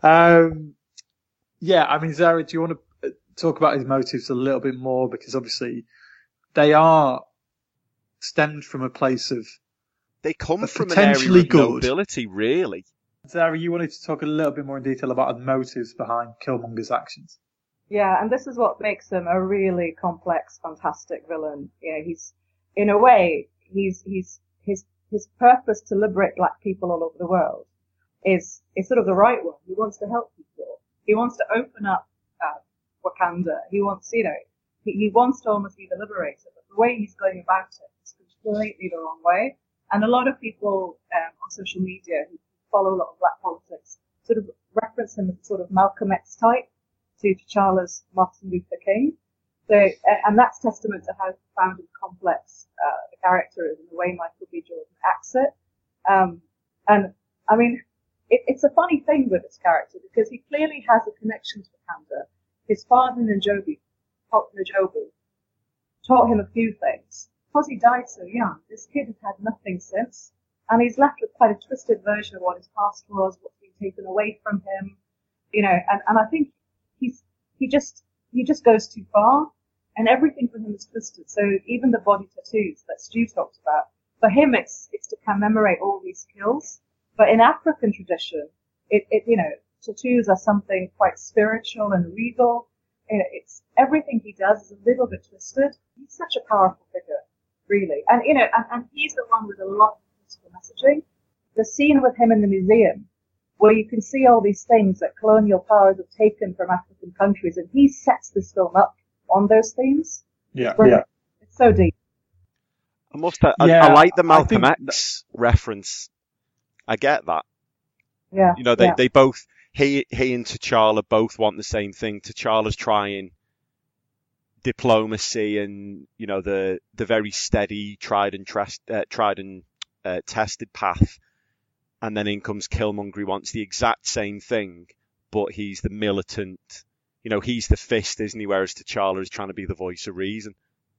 I mean, Zara, do you want to talk about his motives a little bit more? Because obviously they are stemmed from a place of they come from potentially an area of nobility, really. Sarah, you wanted to talk a little bit more in detail about the motives behind Killmonger's actions. Yeah, and this is what makes him a really complex, fantastic villain. You know, he's, in a way, his purpose to liberate black people all over the world is sort of the right one. He wants to help people. He wants to open up Wakanda. He wants, you know, he wants to almost be the liberator, but the way he's going about it is completely the wrong way. And a lot of people on social media who follow a lot of black politics sort of reference him as sort of Malcolm X type to T'Challa's Martin Luther King. So, and that's testament to how profound and complex the character is and the way Michael B. Jordan acts it. And I mean, it's a funny thing with this character because he clearly has a connection to Wakanda. His father, N'Jobu, taught him a few things. Because he died so young, this kid has had nothing since. And he's left with quite a twisted version of what his past was, what's been taken away from him, you know, and I think he just goes too far, and everything for him is twisted. So even the body tattoos that Stu talked about, for him it's to commemorate all these kills. But in African tradition, it you know, tattoos are something quite spiritual and regal. It's everything he does is a little bit twisted. He's such a powerful figure, really, and you know, and he's the one with a lot of messaging. The scene with him in the museum, where you can see all these things that colonial powers have taken from African countries, and he sets this film up on those themes. Yeah. It's so deep. I like the Malcolm X reference. I get that. Yeah. You know, they both, he and T'Challa both want the same thing. T'Challa's trying diplomacy and, you know, the very steady, tried and tested path, and then in comes Killmonger. He wants the exact same thing, but he's the militant, you know, he's the fist, isn't he? Whereas T'Challa is trying to be the voice of reason.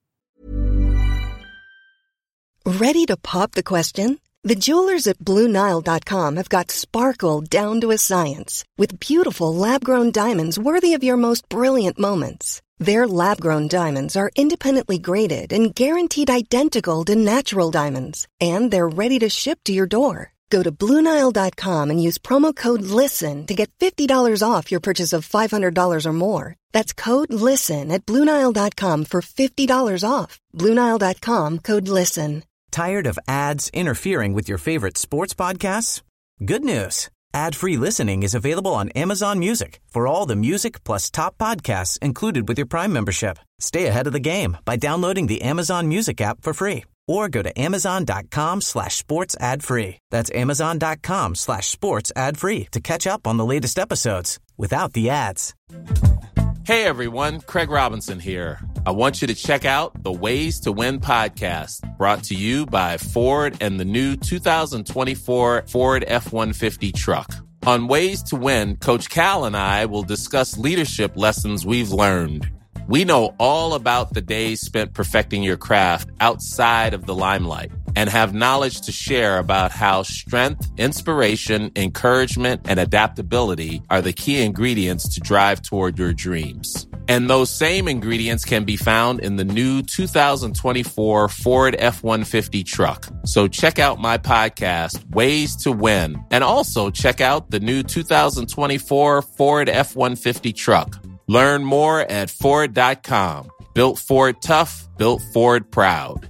Ready to pop the question? The jewelers at BlueNile.com have got sparkle down to a science with beautiful lab-grown diamonds worthy of your most brilliant moments. Their lab-grown diamonds are independently graded and guaranteed identical to natural diamonds, and they're ready to ship to your door. Go to BlueNile.com and use promo code LISTEN to get $50 off your purchase of $500 or more. That's code LISTEN at BlueNile.com for $50 off. BlueNile.com, code LISTEN. Tired of ads interfering with your favorite sports podcasts? Good news. Ad-free listening is available on Amazon Music for all the music plus top podcasts included with your Prime membership. Stay ahead of the game by downloading the Amazon Music app for free or go to amazon.com/sports ad free. That's amazon.com/sports ad free to catch up on the latest episodes without the ads. Hey everyone, Craig Robinson here. I want you to check out the Ways to Win podcast, brought to you by Ford and the new 2024 Ford F-150 truck. On Ways to Win, Coach Cal and I will discuss leadership lessons we've learned. We know all about the days spent perfecting your craft outside of the limelight and have knowledge to share about how strength, inspiration, encouragement, and adaptability are the key ingredients to drive toward your dreams. And those same ingredients can be found in the new 2024 Ford F-150 truck. So check out my podcast, Ways to Win, and also check out the new 2024 Ford F-150 truck. Learn more at Ford.com. Built Ford tough, built Ford proud.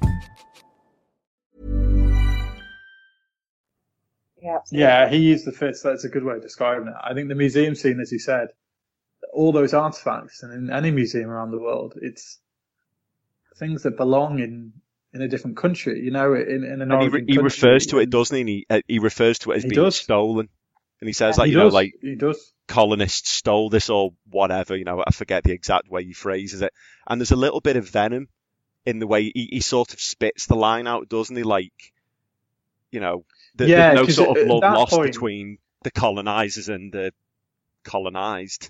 Yeah, he used the fist. That's a good way of describing it. I think the museum scene, as you said, all those artifacts, and in any museum around the world, it's things that belong in a different country, you know, in an origin country. He refers to it, doesn't he? He refers to it as being stolen. And he says, he does. Colonists stole this or whatever, you know, I forget the exact way he phrases it. And there's a little bit of venom in the way he sort of spits the line out, doesn't he? Like, you know, there's no sort of love lost between the colonizers and the colonized.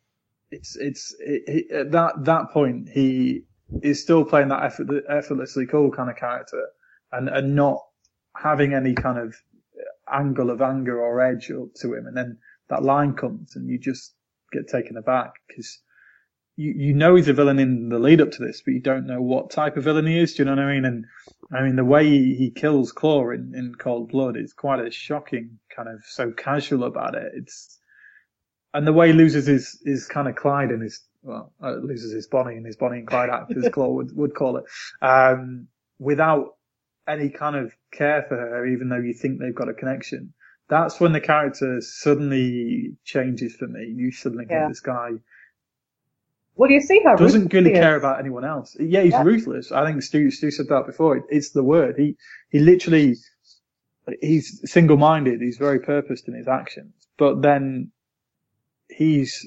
At that point, he is still playing that effortlessly cool kind of character and not having any kind of angle of anger or edge up to him. And then that line comes and you just get taken aback because you know he's a villain in the lead up to this, but you don't know what type of villain he is. Do you know what I mean? And I mean, the way he kills Claw in Cold Blood is quite a shocking kind of so casual about it. And the way he loses his kind of Clyde and loses his Bonnie and his Bonnie and Clyde act, as Claw would call it, without any kind of care for her, even though you think they've got a connection. That's when the character suddenly changes for me. You suddenly think this guy Well, you see how doesn't really care about anyone else. Yeah, he's ruthless. I think Stu said that before. It's the word. He literally, he's single-minded. He's very purposed in his actions. But then it's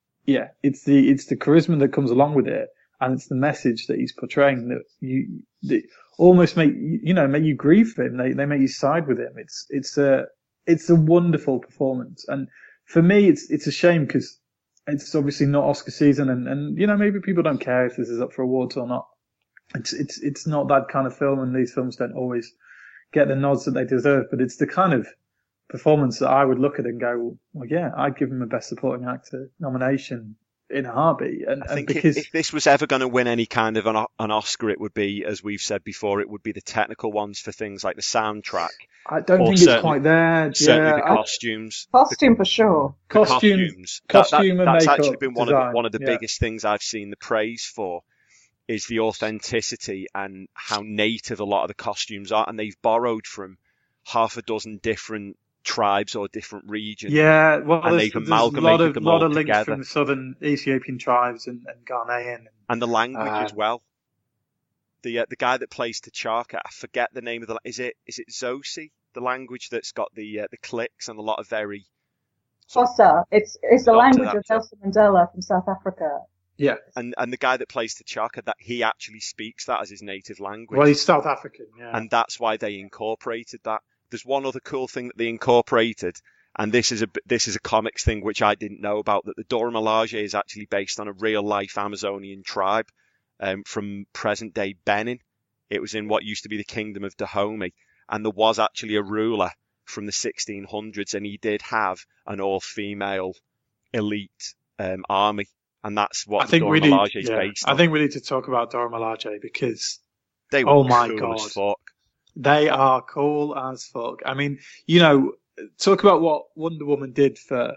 the charisma that comes along with it, and it's the message that he's portraying that almost make you grieve for him. They make you side with him. It's a wonderful performance. And for me, it's a shame because it's obviously not Oscar season, and maybe people don't care if this is up for awards or not. It's not that kind of film, and these films don't always get the nods that they deserve. But it's the kind of performance that I would look at and go, well, yeah, I'd give him a Best Supporting Actor nomination in a heartbeat. And I think because if this was ever going to win any kind of an Oscar, it would be, as we've said before, it would be the technical ones for things like the soundtrack. I don't think it's quite there. Certainly the costumes. Costume for sure. Costumes. That's makeup actually been one of the design, biggest things I've seen the praise for, is the authenticity and how native a lot of the costumes are. And they've borrowed from half a dozen different tribes or different regions. Yeah, well, and they've amalgamated them all lot of links together. from the southern Ethiopian tribes and Ghanaian. And the language as well. The guy that plays T'Chaka, I forget the name of is it Zosi? The language that's got the clicks and a lot of very... Xhosa. It's the language of Nelson Mandela from South Africa. Yeah. And the guy that plays T'Chaka, that he actually speaks that as his native language. Well, he's South African, yeah. And that's why they incorporated that. There's one other cool thing that they incorporated, and this is a comics thing which I didn't know about, that the Dora Milaje is actually based on a real life Amazonian tribe from present day Benin. It was in what used to be the kingdom of Dahomey, and there was actually a ruler from the 1600s, and he did have an all-female elite army, and that's what the Dora Milaje is based on. I think we need to talk about Dora Milaje because they were cool as fuck. They are cool as fuck. I mean, talk about what Wonder Woman did for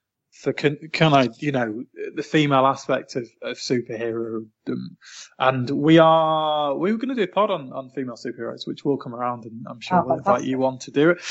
the female aspect of superhero. And we were going to do a pod on female superheroes, which will come around, and I'm sure we'll invite you on to do it.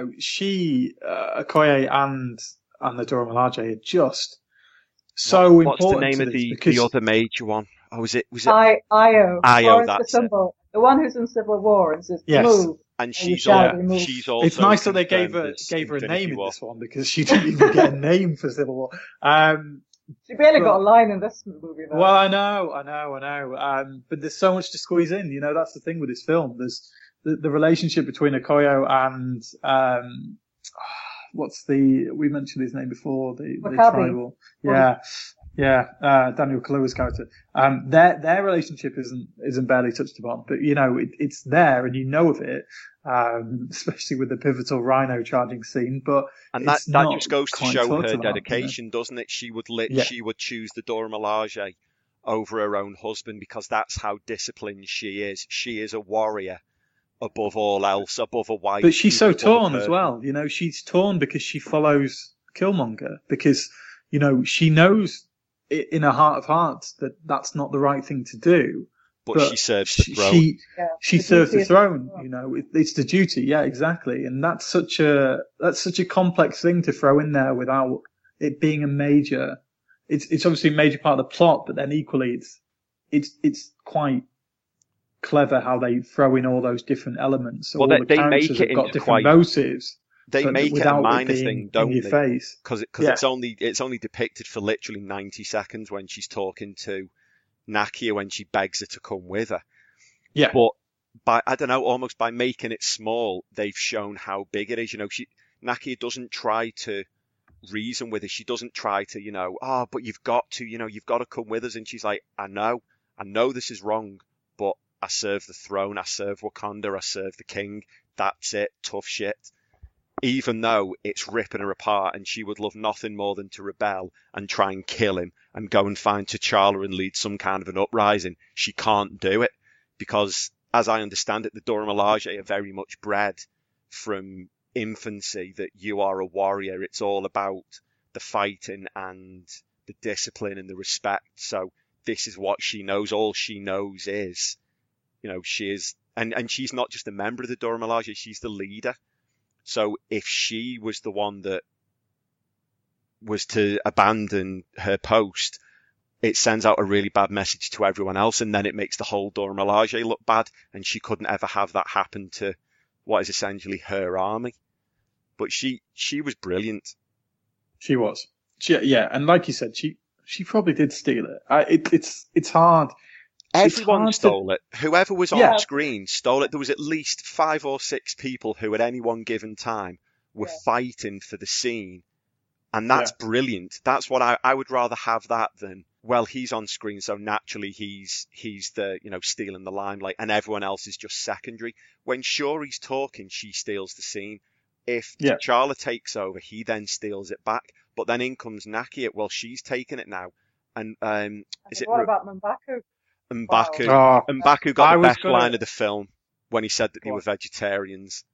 Okoye and the Dora Milaje are just so important. What's the name of the other major one? Oh, was it Io? Io, that's it. The one who's in Civil War and says, yes. Move. And she's also. It's nice that they gave her a name in this one, because she didn't even get a name for Civil War. She barely got a line in this movie, though. Well, I know. But there's so much to squeeze in. That's the thing with this film. There's the relationship between Okoye and we mentioned his name before, the tribal. Yeah, Daniel Kaluuya's character. Their relationship isn't barely touched upon, but it's there and you know of it, especially with the pivotal rhino charging scene. But that just goes to show her dedication, doesn't it? She would choose the Dora Milaje over her own husband because that's how disciplined she is. She is a warrior above all else, above a wife. But she's so torn as well. She's torn because she follows Killmonger because she knows in her heart of hearts that that's not the right thing to do. But she serves the throne. She serves the throne. It's the duty. Yeah, exactly. And that's such a complex thing to throw in there without it being a major. It's obviously a major part of the plot, but then equally it's quite clever how they throw in all those different elements. Well, all the characters have got different motives. They make it a minor thing, don't they? Because it's only depicted for literally 90 seconds when she's talking to Nakia when she begs her to come with her. Yeah. But almost by making it small, they've shown how big it is. Nakia doesn't try to reason with her. She doesn't try to, but you've got to come with us. And she's like, I know this is wrong, but I serve the throne. I serve Wakanda. I serve the king. That's it. Tough shit. Even though it's ripping her apart and she would love nothing more than to rebel and try and kill him and go and find T'Challa and lead some kind of an uprising, she can't do it because, as I understand it, the Dora Milaje are very much bred from infancy that you are a warrior. It's all about the fighting and the discipline and the respect. So this is what she knows. All she knows is, she is, and she's not just a member of the Dora Milaje, she's the leader. So if she was the one that was to abandon her post, it sends out a really bad message to everyone else, and then it makes the whole Dora Milaje look bad, and she couldn't ever have that happen to what is essentially her army. But she was brilliant. She was. And like you said, she probably did steal it. It's hard. Everyone stole it. Whoever was on screen stole it. There was at least 5 or 6 people who at any one given time were fighting for the scene. And that's brilliant. That's what I would rather have that than, well, he's on screen, so naturally he's the, stealing the limelight, and everyone else is just secondary. When Shuri's talking, she steals the scene. If T'Challa takes over, he then steals it back. But then in comes Nakia. Well, she's taking it now. And what about M'Baku? M'Baku. Wow. M'Baku got the best line of the film when he said that they were vegetarians.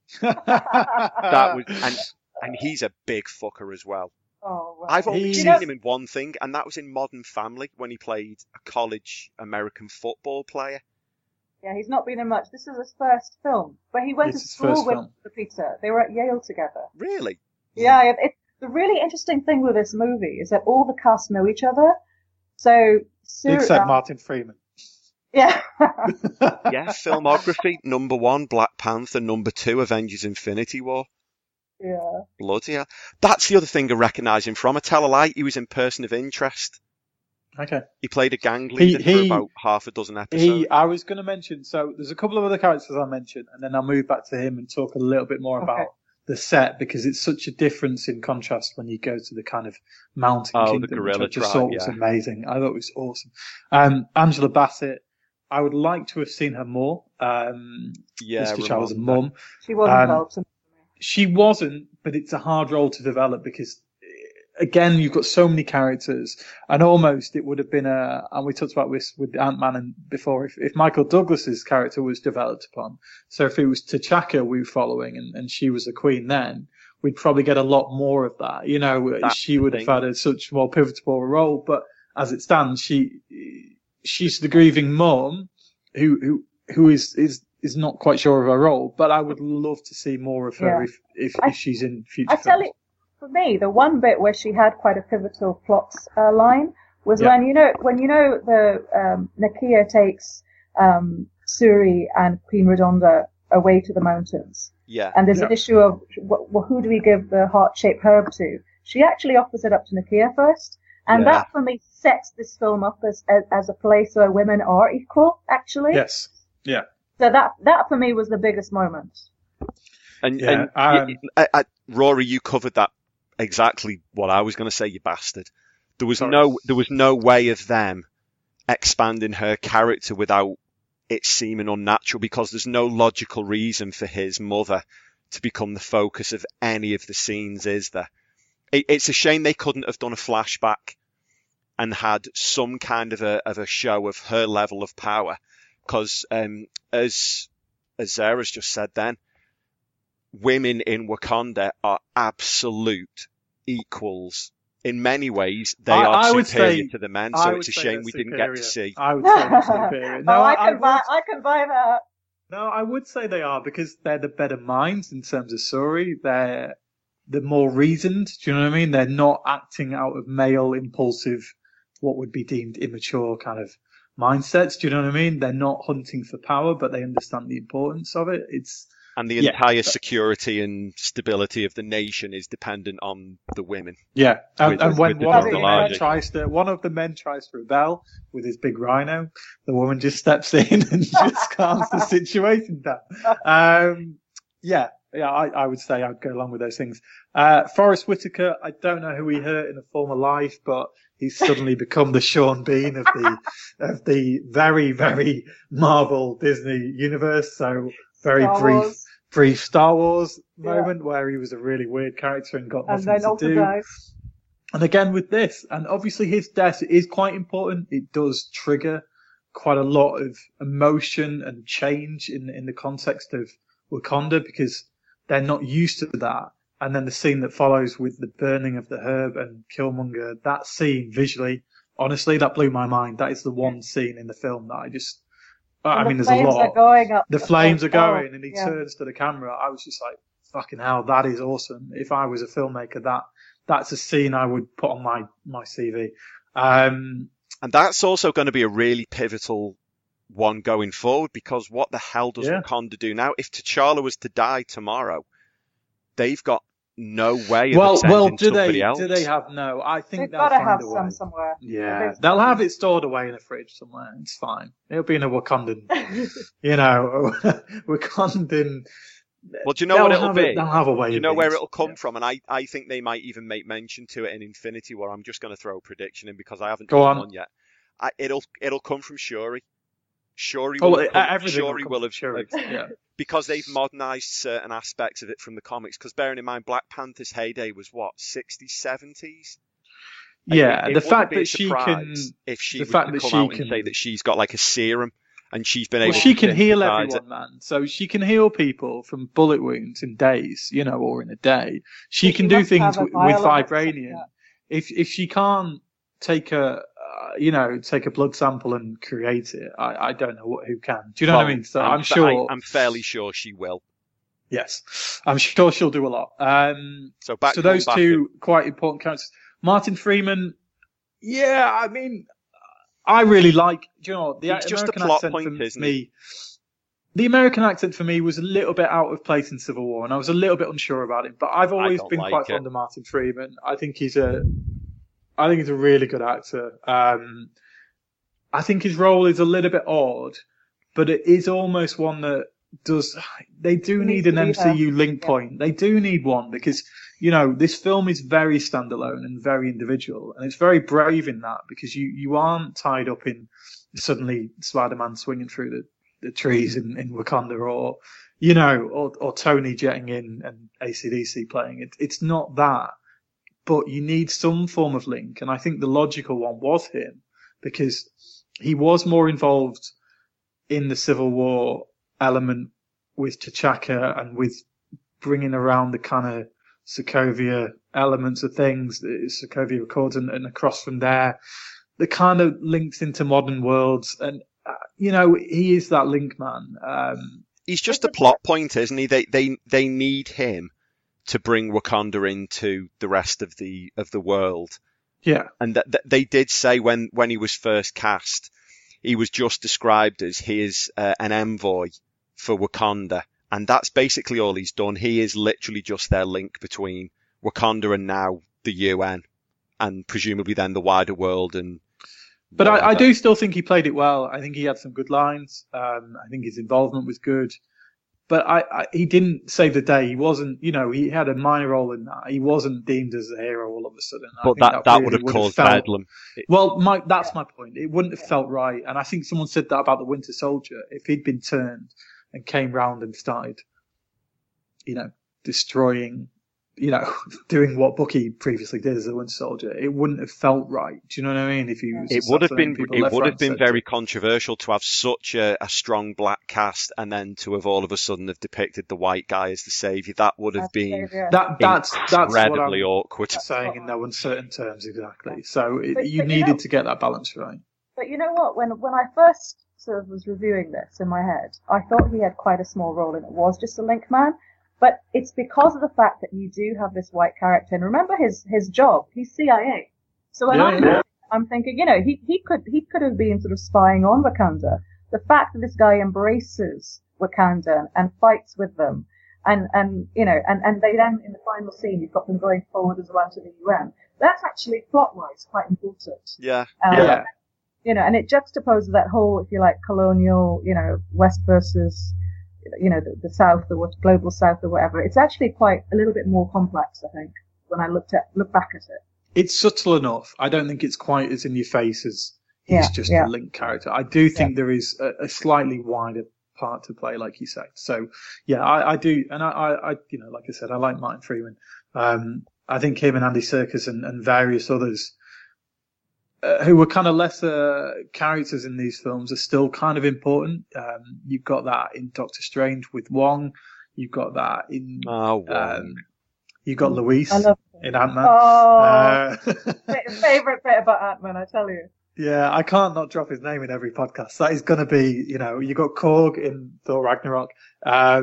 That was, and he's a big fucker as well. Oh, wow. I've only seen him in one thing, and that was in Modern Family when he played a college American football player. Yeah, he's not been in much. This is his first film, but he went to school with Peter. They were at Yale together. Really? Yeah, the really interesting thing with this movie is that all the cast know each other. So except Martin Freeman. Yeah. Yeah, filmography, number 1, Black Panther, number 2, Avengers Infinity War. Yeah. Bloody hell. That's the other thing I recognise him from. I tell a lie, he was in Person of Interest. Okay. He played a gang leader for about half a dozen episodes. I was going to mention, so there's a couple of other characters I'll mention, and then I'll move back to him and talk a little bit more about the set, because it's such a difference in contrast when you go to the kind of Mountain Kingdom, the gorilla which I just tribe, thought was amazing. I thought it was awesome. Angela Bassett, I would like to have seen her more. Mr. T'Challa's mum. She wasn't involved. She wasn't, but it's a hard role to develop because, again, you've got so many characters, and almost it would have been and we talked about this with Ant-Man and before, if Michael Douglas's character was developed upon, so if it was T'Chaka we were following and she was the queen then, we'd probably get a lot more of that. She would have had such more pivotal role, but as it stands, she's the grieving mum who is not quite sure of her role, but I would love to see more of her if she's in future films. I tell you, for me, the one bit where she had quite a pivotal plot line was when the Nakia takes Suri and Queen Redonda away to the mountains. Yeah. And there's an issue of who do we give the heart-shaped herb to? She actually offers it up to Nakia first, and that for me sets this film up as a place where women are equal. Actually. Yes. Yeah. So that for me was the biggest moment. And Rory, you covered that exactly what I was going to say, you bastard. There was no way of them expanding her character without it seeming unnatural, because there's no logical reason for his mother to become the focus of any of the scenes, is there? It's a shame they couldn't have done a flashback and had some kind of a show of her level of power, because as Zara's just said then, women in Wakanda are absolute equals. In many ways, they are superior to the men, so it's a shame we didn't get to see. I would say they're superior. No, I can buy that. No, I would say they are, because they're the better minds in terms of Suri. They're more reasoned. Do you know what I mean? They're not acting out of male, impulsive, what would be deemed immature kind of mindsets. Do you know what I mean? They're not hunting for power, but they understand the importance of it. And the entire security and stability of the nation is dependent on the women. Yeah, and when one of the men tries to rebel with his big rhino, the woman just steps in and just calms the situation down. I would say I'd go along with those things. Forrest Whitaker, I don't know who he hurt in a former life, but he's suddenly become the Sean Bean of the very, very Marvel Disney universe. So very brief Star Wars moment where he was a really weird character and got nothing to do. Died. And again with this, and obviously his death is quite important. It does trigger quite a lot of emotion and change in the context of Wakanda, because they're not used to that. And then the scene that follows with the burning of the herb and Killmonger, that scene visually, honestly, that blew my mind. That is the one scene in the film that I mean, there's a lot. Are going up the flames are going, and he turns to the camera. I was just like, fucking hell, that is awesome. If I was a filmmaker, that's a scene I would put on my CV. And that's also going to be a really pivotal one going forward, because what the hell does Wakanda do now? If T'Challa was to die tomorrow, they've got no way of sending somebody else. Do they have no? I think they've got to have some some somewhere. Yeah, they'll have it stored away in a fridge somewhere. It's fine. It'll be in a Wakandan, Wakandan. Well, do you know what it'll be? They'll have a way. Do you know where it'll come from? And I think they might even make mention to it in Infinity War. I'm just going to throw a prediction in because I haven't done one yet. It'll come from Shuri. Shuri will have because they've modernized certain aspects of it from the comics. Because bearing in mind, Black Panther's heyday was what, 60s, 70s? Yeah, the fact that she can, if she would come out and say that she's got like a serum and she's been able. She can heal everyone, man. So she can heal people from bullet wounds in days, or in a day. She can do things with vibranium. If she can't take a blood sample and create it, I don't know who can. Do you know what I mean? So I'm fairly sure she will. Yes, I'm sure she'll do a lot. So those two quite important characters. Martin Freeman, I mean, I really like. Do you know, the American accent for me. The American accent for me was a little bit out of place in Civil War, and I was a little bit unsure about it. But I've always been quite fond of Martin Freeman. I think he's a really good actor. I think his role is a little bit odd, but it is almost one that they do need an MCU link point. They do need one because, this film is very standalone and very individual, and it's very brave in that because you aren't tied up in suddenly Spider-Man swinging through the trees in Wakanda or Tony jetting in and AC/DC playing. It's not that. But you need some form of link, and I think the logical one was him because he was more involved in the Civil War element with T'Chaka and with bringing around the kind of Sokovia elements of things, the Sokovia Accords, and across from there, the kind of links into modern worlds, and he is that link man. He's just a plot point, isn't he? They need him to bring Wakanda into the rest of the world. Yeah. And they did say when he was first cast, he was just described as he is an envoy for Wakanda. And that's basically all he's done. He is literally just their link between Wakanda and now the UN and presumably then the wider world. But I do still think he played it well. I think he had some good lines. I think his involvement was good. But he didn't save the day. He wasn't, he had a minor role in that. He wasn't deemed as a hero all of a sudden. But that would have caused bedlam. Well, that's my point. It wouldn't have felt right. And I think someone said that about the Winter Soldier. If he'd been turned and came round and started, destroying, doing what Bucky previously did as the Winter Soldier, it wouldn't have felt right. Do you know what I mean? If he was, it would have been very controversial to have such a strong black cast and then to have all of a sudden have depicted the white guy as the savior. That would have been that's incredibly awkward. Saying in no uncertain terms, exactly. So you needed to get that balance right. But you know what? When I first sort of was reviewing this in my head, I thought he had quite a small role and it was just a link man. But it's because of the fact that you do have this white character, and remember his job. He's CIA. So when I'm thinking, he could have been sort of spying on Wakanda. The fact that this guy embraces Wakanda and fights with them, and they then in the final scene you've got them going forward as well to the UN. That's actually plot-wise quite important. Yeah. And it juxtaposes that whole, if you like, colonial, West versus, the South, the global South or whatever. It's actually quite a little bit more complex, I think, when I look back at it. It's subtle enough. I don't think it's quite as in your face as he's just a link character. I do think there is a slightly wider part to play, like you said. So, I do. And I like I said, I like Martin Freeman. I think him and Andy Serkis and various others who were kind of lesser characters in these films are still kind of important. You've got that in Doctor Strange with Wong. You've got that in. Wong. You've got Luis I love in Ant-Man. Oh, favorite bit about Ant-Man, I tell you. Yeah, I can't not drop his name in every podcast. That is going to be, you got Korg in Thor Ragnarok. I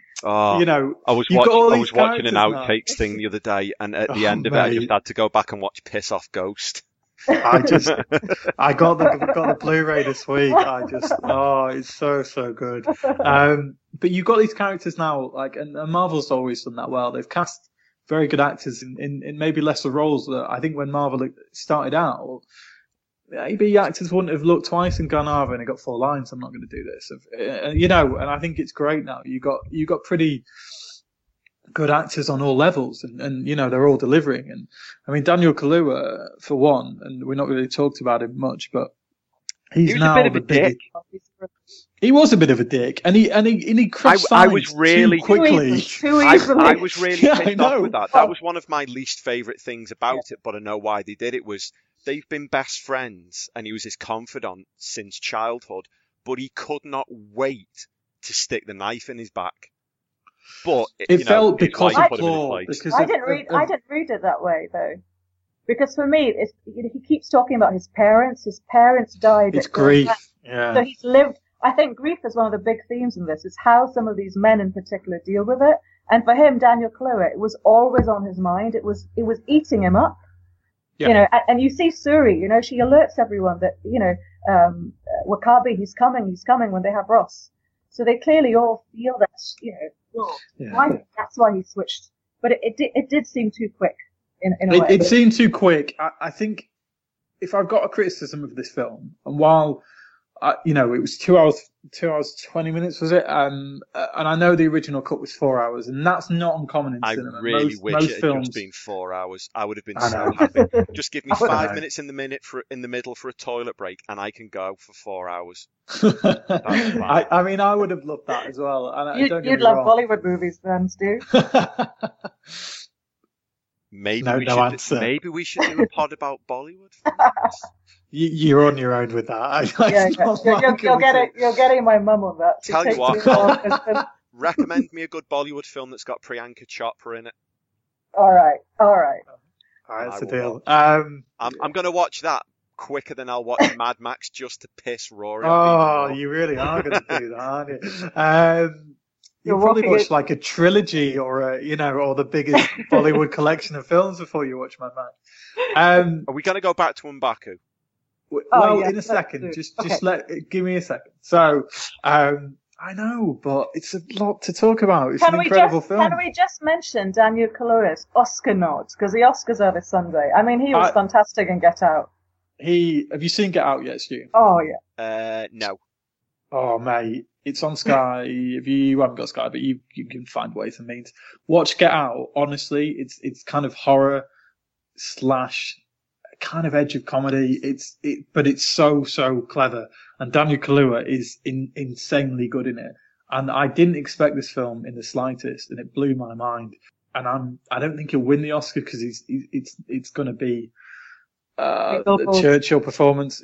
was watching an outtakes thing the other day, and at the end of it, I just had to go back and watch Piss Off Ghost. I got the Blu-ray this week. It's so good. But you've got these characters now, and Marvel's always done that well. They've cast very good actors in maybe lesser roles. That I think when Marvel started out, maybe actors wouldn't have looked twice and gone, I've only got 4 lines, I'm not going to do this. And I think it's great now. You got pretty good actors on all levels, and they're all delivering. And I mean, Daniel Kaluuya, for one, and we're not really talked about him much, but he was a bit of a dick. He was a bit of a dick, and he crushed I was really too quickly. I was really pissed off with that. That was one of my least favourite things about it, but I know why they did it. Was they've been best friends, and he was his confidant since childhood, but he could not wait to stick the knife in his back. But it felt because I didn't read it that way though, because for me, he keeps talking about his parents. His parents died. It's grief. Yeah. So he's lived. I think grief is one of the big themes in this. Is how some of these men in particular deal with it. And for him, Daniel Kaluuya, it was always on his mind. It was eating him up. Yeah. And you see Suri. She alerts everyone that W'Kabi, he's coming when they have Ross. So they clearly all feel that, that's why he switched. But it did seem too quick in a way. It seemed too quick. I think if I've got a criticism of this film, and while, it was 2 hours, 20 minutes, was it? And I know the original cut was 4 hours, and that's not uncommon in cinema. I really wish it had just been 4 hours. I would have been so happy. Just give me 5 minutes in the middle for a toilet break, and I can go for 4 hours. I mean, I would have loved that as well. And you'd love Bollywood movies then, Stu. Maybe we should do a pod about Bollywood films. You're on your own with that. You're getting my mum on that. Tell you what, recommend me a good Bollywood film that's got Priyanka Chopra in it. All right, that's the deal. I'm going to watch that quicker than I'll watch Mad Max just to piss Rory. Oh, you really are going to do that, aren't you? You'll probably watch like a trilogy or or the biggest Bollywood collection of films before you watch Mad Max. Are we going to go back to M'Baku? Well, in a second. Just give me a second. So, I know, but it's a lot to talk about. It's an incredible film. Can we just mention Daniel Kaluuya's Oscar nods? Because the Oscars are this Sunday. I mean, he was fantastic in Get Out. Have you seen Get Out yet, Stu? Oh, yeah. No. Oh, mate. It's on Sky. If you haven't got Sky, but you can find ways and means. Watch Get Out. Honestly, it's kind of horror / kind of edge of comedy. But it's so clever. And Daniel Kaluuya is insanely good in it. And I didn't expect this film in the slightest, and it blew my mind. And I don't think he'll win the Oscar because it's going to be the Churchill performance,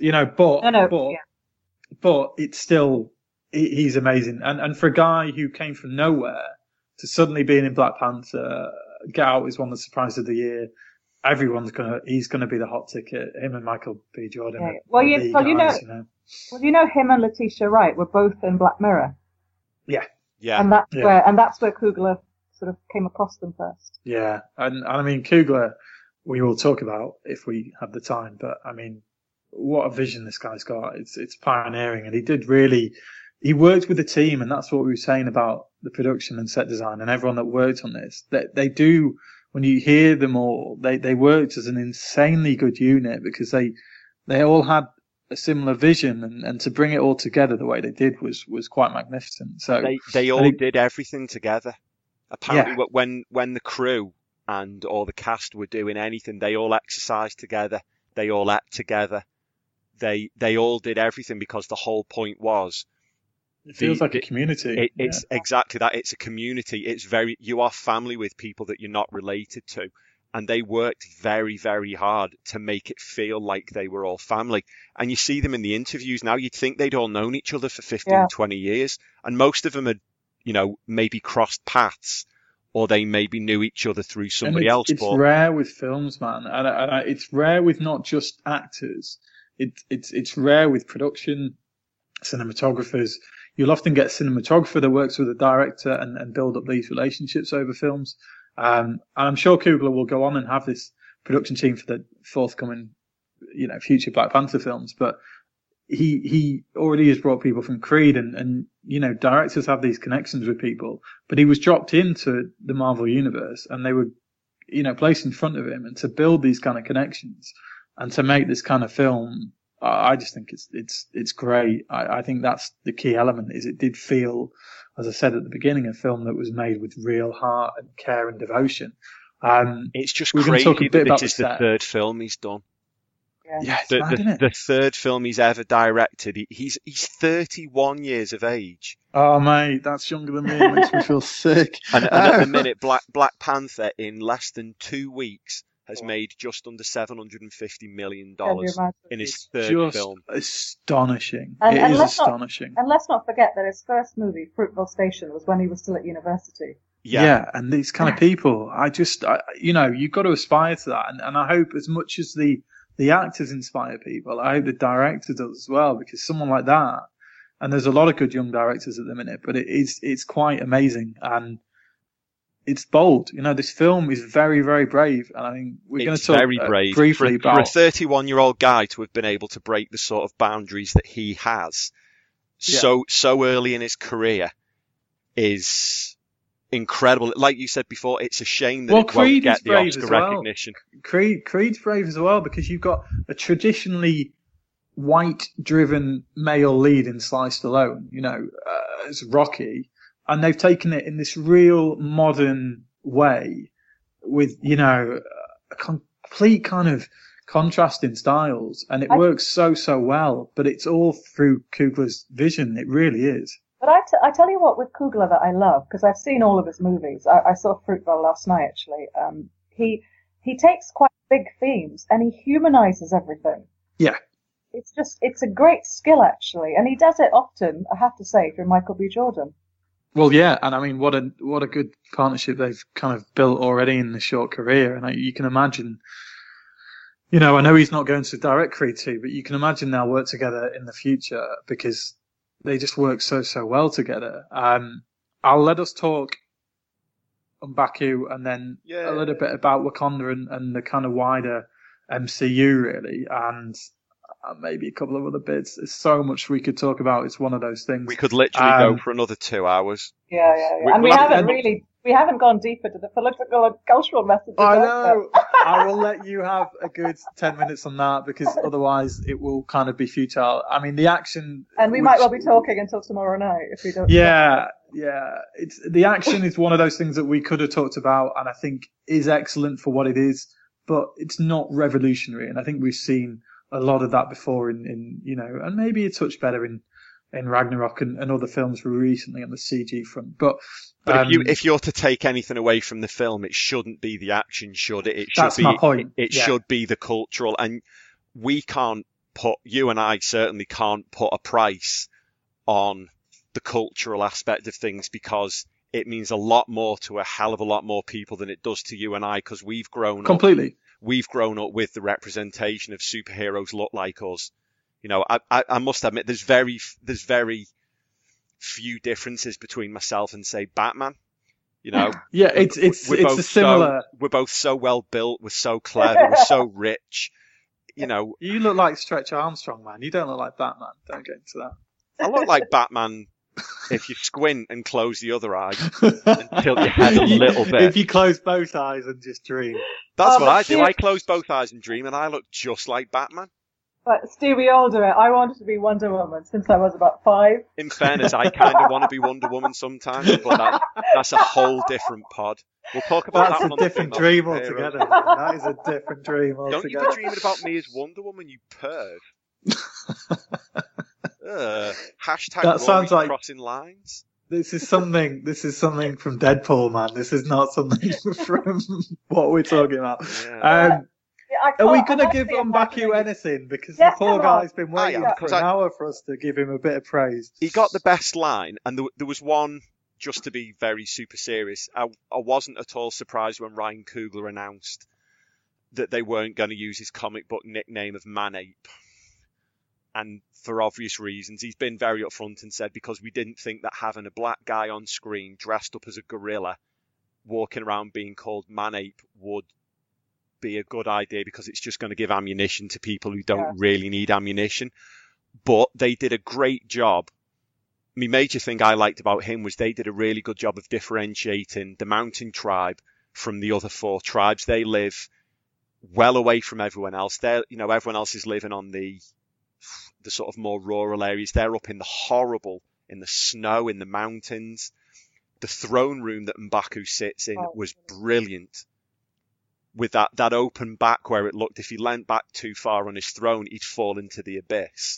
but it's still, he's amazing. And for a guy who came from nowhere to suddenly being in Black Panther, Get Out is one of the surprises of the year. He's gonna be the hot ticket. Him and Michael B. Jordan. Yeah. Well, you know him and Letitia Wright were both in Black Mirror. Yeah. And that's where Coogler sort of came across them first. Yeah. And I mean, Coogler, we will talk about if we have the time, but I mean, what a vision this guy's got. It's pioneering, and he worked with the team, and that's what we were saying about the production and set design and everyone that worked on this. They do, when you hear them all, they worked as an insanely good unit because they all had a similar vision, and to bring it all together the way they did was quite magnificent. So they all did everything together. Apparently, when the crew and all the cast were doing anything, they all exercised together. They all ate together. They all did everything because the whole point was. It feels like a community. It's exactly that. It's a community. You are family with people that you're not related to. And they worked very, very hard to make it feel like they were all family. And you see them in the interviews now. You'd think they'd all known each other for 15, 20 years. And most of them had, maybe crossed paths, or they maybe knew each other through somebody else. It's rare with films, man, and it's rare with not just actors. It's rare with production, cinematographers. You'll often get a cinematographer that works with a director and build up these relationships over films. And I'm sure Coogler will go on and have this production team for the forthcoming, future Black Panther films. But he already has brought people from Creed and directors have these connections with people. But he was dropped into the Marvel universe and they were, placed in front of him, and to build these kind of connections and to make this kind of film, I just think it's great. I think that's the key element, is it did feel, as I said at the beginning, a film that was made with real heart and care and devotion. It's just crazy that this is the third film he's done. Yeah, it's mad, isn't it? The third film he's ever directed. He's 31 years of age. Oh mate, that's younger than me. It makes me feel sick. And at the minute, Black Panther in less than 2 weeks has made just under $750 million in his third film. Astonishing. And it is astonishing. And let's not forget that his first movie, Fruitvale Station, was when he was still at university. Yeah, and these kind of people, you've got to aspire to that. And I hope, as much as the actors inspire people, I hope the director does as well, because someone like that, and there's a lot of good young directors at the minute, but it's quite amazing, and it's bold. This film is very, very brave, and I think we're going to talk very brave. Briefly about... For a 31-year-old guy to have been able to break the sort of boundaries that he has so early in his career is incredible. Like you said before, it's a shame that it won't get the Oscar recognition. Creed's brave as well, because you've got a traditionally white-driven male lead in Sly Stallone, as Rocky, and they've taken it in this real modern way with, a complete kind of contrast in styles, and it works so well, but it's all through Coogler's vision. It really is. But I tell you what, with Coogler that I love, because I've seen all of his movies. I saw Fruitvale last night, actually. He takes quite big themes and he humanizes everything. Yeah. It's a great skill, actually. And he does it often, I have to say, through Michael B. Jordan. Well, yeah. And I mean, what a good partnership they've kind of built already in the short career. And you can imagine, I know he's not going to direct Creed 2, but you can imagine they'll work together in the future, because they just work so well together. I'll let us talk on M'Baku and then a little bit about Wakanda and the kind of wider MCU, really, and maybe a couple of other bits. There's so much we could talk about. It's one of those things. We could literally go for another 2 hours. Yeah. And we haven't gone deeper to the political and cultural messages. I know. I will let you have a good 10 minutes on that, because otherwise it will kind of be futile. I mean, the action... And we might well be talking until tomorrow night if we don't... Yeah. The action is one of those things that we could have talked about, and I think is excellent for what it is, but it's not revolutionary. And I think we've seen a lot of that before in and maybe a touch better in Ragnarok and other films recently on the CG front. But if you're to take anything away from the film, it shouldn't be the action, should it? That's my point. It should be the cultural, and you and I certainly can't put a price on the cultural aspect of things, because it means a lot more to a hell of a lot more people than it does to you and I, because we've grown completely. We've grown up with the representation of superheroes look like us. I must admit, there's very few differences between myself and, say, Batman. Yeah, it's a similar. We're both so well built. We're so clever. We're so rich. You look like Stretch Armstrong, man. You don't look like Batman. Don't get into that. I look like Batman if you squint and close the other eye and tilt your head a little bit. If you close both eyes and just dream. That's what I do. I close both eyes and dream, and I look just like Batman. But Steve, we all do it. I wanted to be Wonder Woman since I was about 5. In fairness, I kind of want to be Wonder Woman sometimes, but that's a whole different pod. We'll talk about that. That's a different dream altogether. That is a different dream altogether. Don't you be dreaming about me as Wonder Woman, you perv. Hashtag that sounds like crossing lines. This is something from Deadpool, man. This is not something from what we're talking about. Yeah. Are we going to give M'Baku anything? Because the poor guy's been waiting for an hour for us to give him a bit of praise. He got the best line, and there was one just to be very super serious, I wasn't at all surprised when Ryan Coogler announced that they weren't going to use his comic book nickname of Manape. And for obvious reasons, he's been very upfront and said because we didn't think that having a black guy on screen dressed up as a gorilla walking around being called Manape would be a good idea because it's just going to give ammunition to people who don't really need ammunition. But they did a great job. My major thing I liked about him was they did a really good job of differentiating the mountain tribe from the other 4 tribes. They live well away from everyone else. Everyone else is living on the sort of more rural areas. They're up in the snow, in the mountains. The throne room that M'Baku sits in was brilliant. With that open back where it looked, if he leant back too far on his throne, he'd fall into the abyss.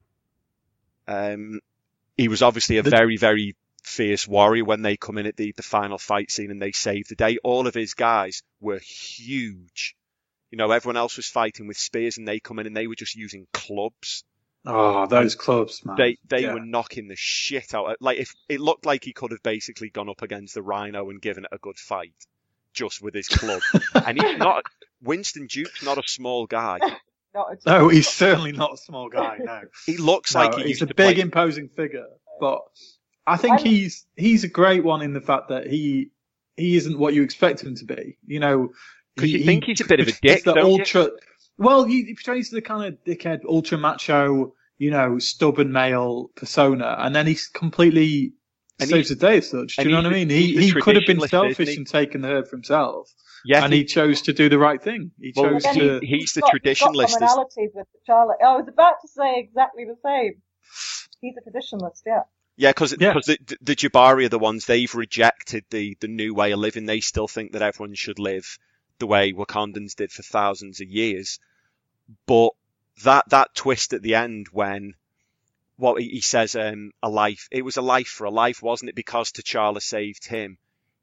He was obviously a very, very fierce warrior when they come in at the final fight scene and they save the day. All of his guys were huge. Everyone else was fighting with spears and they come in and they were just using clubs. Oh, those clubs, man. They were knocking the shit out. If it looked like he could have basically gone up against the Rhino and given it a good fight just with his club. And Winston Duke's not a small guy. No, he's certainly not a small guy. No, he looks like he's a big, imposing figure. But I think he's a great one in the fact that he isn't what you expect him to be. Because you think he's a bit of a dick, don't you? Well, he portrays the kind of dickhead, ultra macho, stubborn male persona, and then he's completely saves the day as such. Do you know what I mean? He could have been selfish and taken the herb for himself. Yeah, and he chose to do the right thing. He's the traditionalist. He's got commonalities with T'Challa. I was about to say exactly the same. He's a traditionalist, yeah. Yeah, because the Jabari are the ones, they've rejected the new way of living. They still think that everyone should live the way Wakandans did for thousands of years. But that twist at the end when he says, a life, it was a life for a life, wasn't it? Because T'Challa saved him.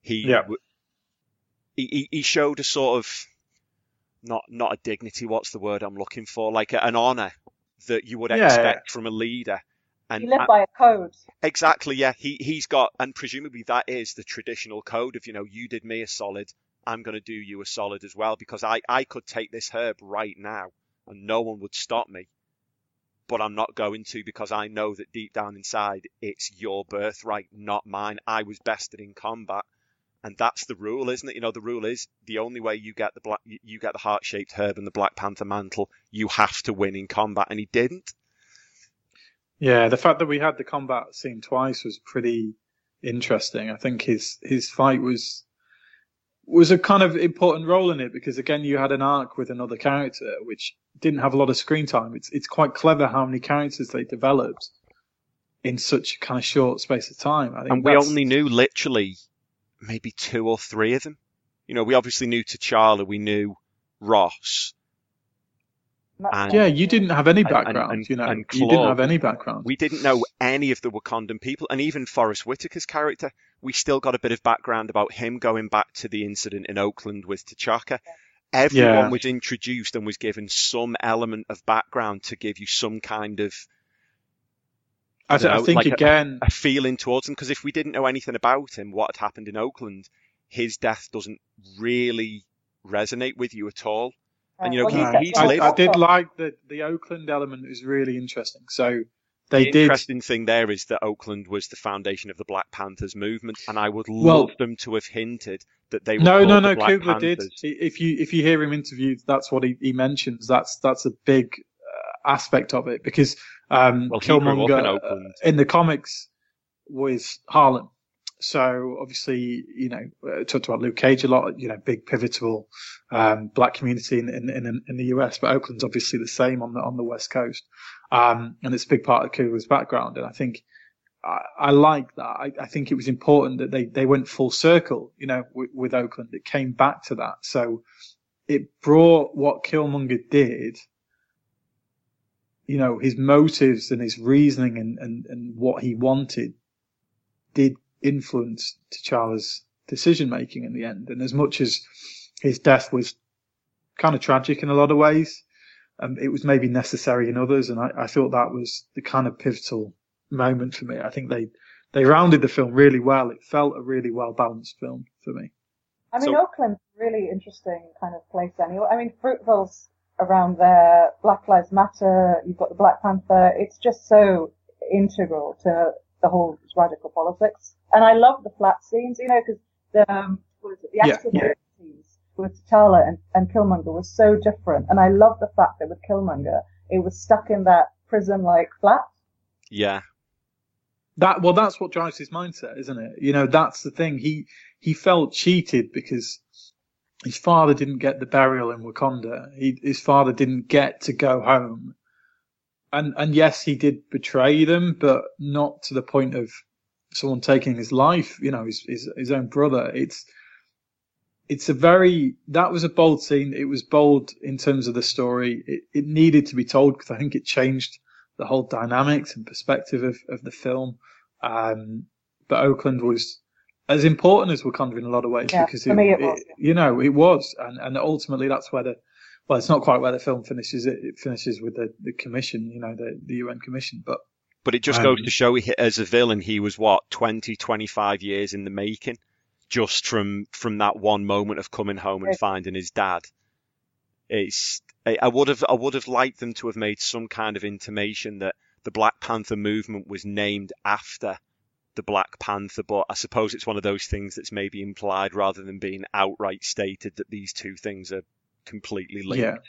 He showed a sort of, not a dignity, what's the word I'm looking for? Like an honour that you would expect from a leader. And he lived by a code. Exactly, yeah. He's got, and presumably that is the traditional code of, you did me a solid, I'm going to do you a solid as well, because I could take this herb right now and no one would stop me. But I'm not going to, because I know that deep down inside, it's your birthright, not mine. I was bested in combat. And that's the rule, isn't it? The rule is the only way you get the heart-shaped herb and the Black Panther mantle, you have to win in combat, and he didn't. Yeah, the fact that we had the combat scene twice was pretty interesting. I think his fight was a kind of important role in it because again you had an arc with another character which didn't have a lot of screen time. It's quite clever how many characters they developed in such a kind of short space of time. I think and we only knew literally maybe 2 or 3 of them. We obviously knew T'Challa, we knew Ross. You didn't have any background, and Claude, you didn't have any background. We didn't know any of the Wakandan people, and even Forrest Whitaker's character, we still got a bit of background about him going back to the incident in Oakland with T'Chaka. Everyone was introduced and was given some element of background to give you some kind of I think like again a feeling towards him, because if we didn't know anything about him, what had happened in Oakland, his death doesn't really resonate with you at all. And he's lived. I did like the Oakland element is really interesting. So the interesting thing there is that Oakland was the foundation of the Black Panthers movement, and I would love them to have hinted that they were the Black Coogler Panthers. did. If you hear him interviewed, that's what he mentions. That's a big aspect of it because Killmonger in the comics was Harlem. So obviously, talked about Luke Cage a lot, big pivotal, black community in the US, but Oakland's obviously the same on the West Coast. And it's a big part of Coogler's background. And I think, I like that. I think it was important that they went full circle, with Oakland. It came back to that. So it brought what Killmonger did, his motives and his reasoning and what he wanted did influence T'Challa's decision making in the end. And as much as his death was kind of tragic in a lot of ways, it was maybe necessary in others. And I thought that was the kind of pivotal moment for me. I think they rounded the film really well. It felt a really well balanced film for me. I mean, Oakland's a really interesting kind of place anyway. I mean, Fruitville's around there, Black Lives Matter, you've got the Black Panther. It's just so integral to the whole radical politics. And I love the flat scenes, because the action scenes with T'Challa and Killmonger was so different. And I love the fact that with Killmonger, it was stuck in that prison-like flat. Yeah. That's what drives his mindset, isn't it? That's the thing. He felt cheated because his father didn't get the burial in Wakanda. His father didn't get to go home. And yes, he did betray them, but not to the point of someone taking his life, his own brother. That was a bold scene. It was bold in terms of the story. It needed to be told because I think it changed the whole dynamics and perspective of the film. But Oakland was as important as Wakanda in a lot of ways because it was. And ultimately that's where it's not quite where the film finishes. It finishes with the commission, the UN commission. But it just goes to show as a villain, he was 20, 25 years in the making, just from that one moment of coming home and finding his dad. I would have liked them to have made some kind of intimation that the Black Panther movement was named after the Black Panther, but I suppose it's one of those things that's maybe implied rather than being outright stated that these two things are completely linked. Yeah.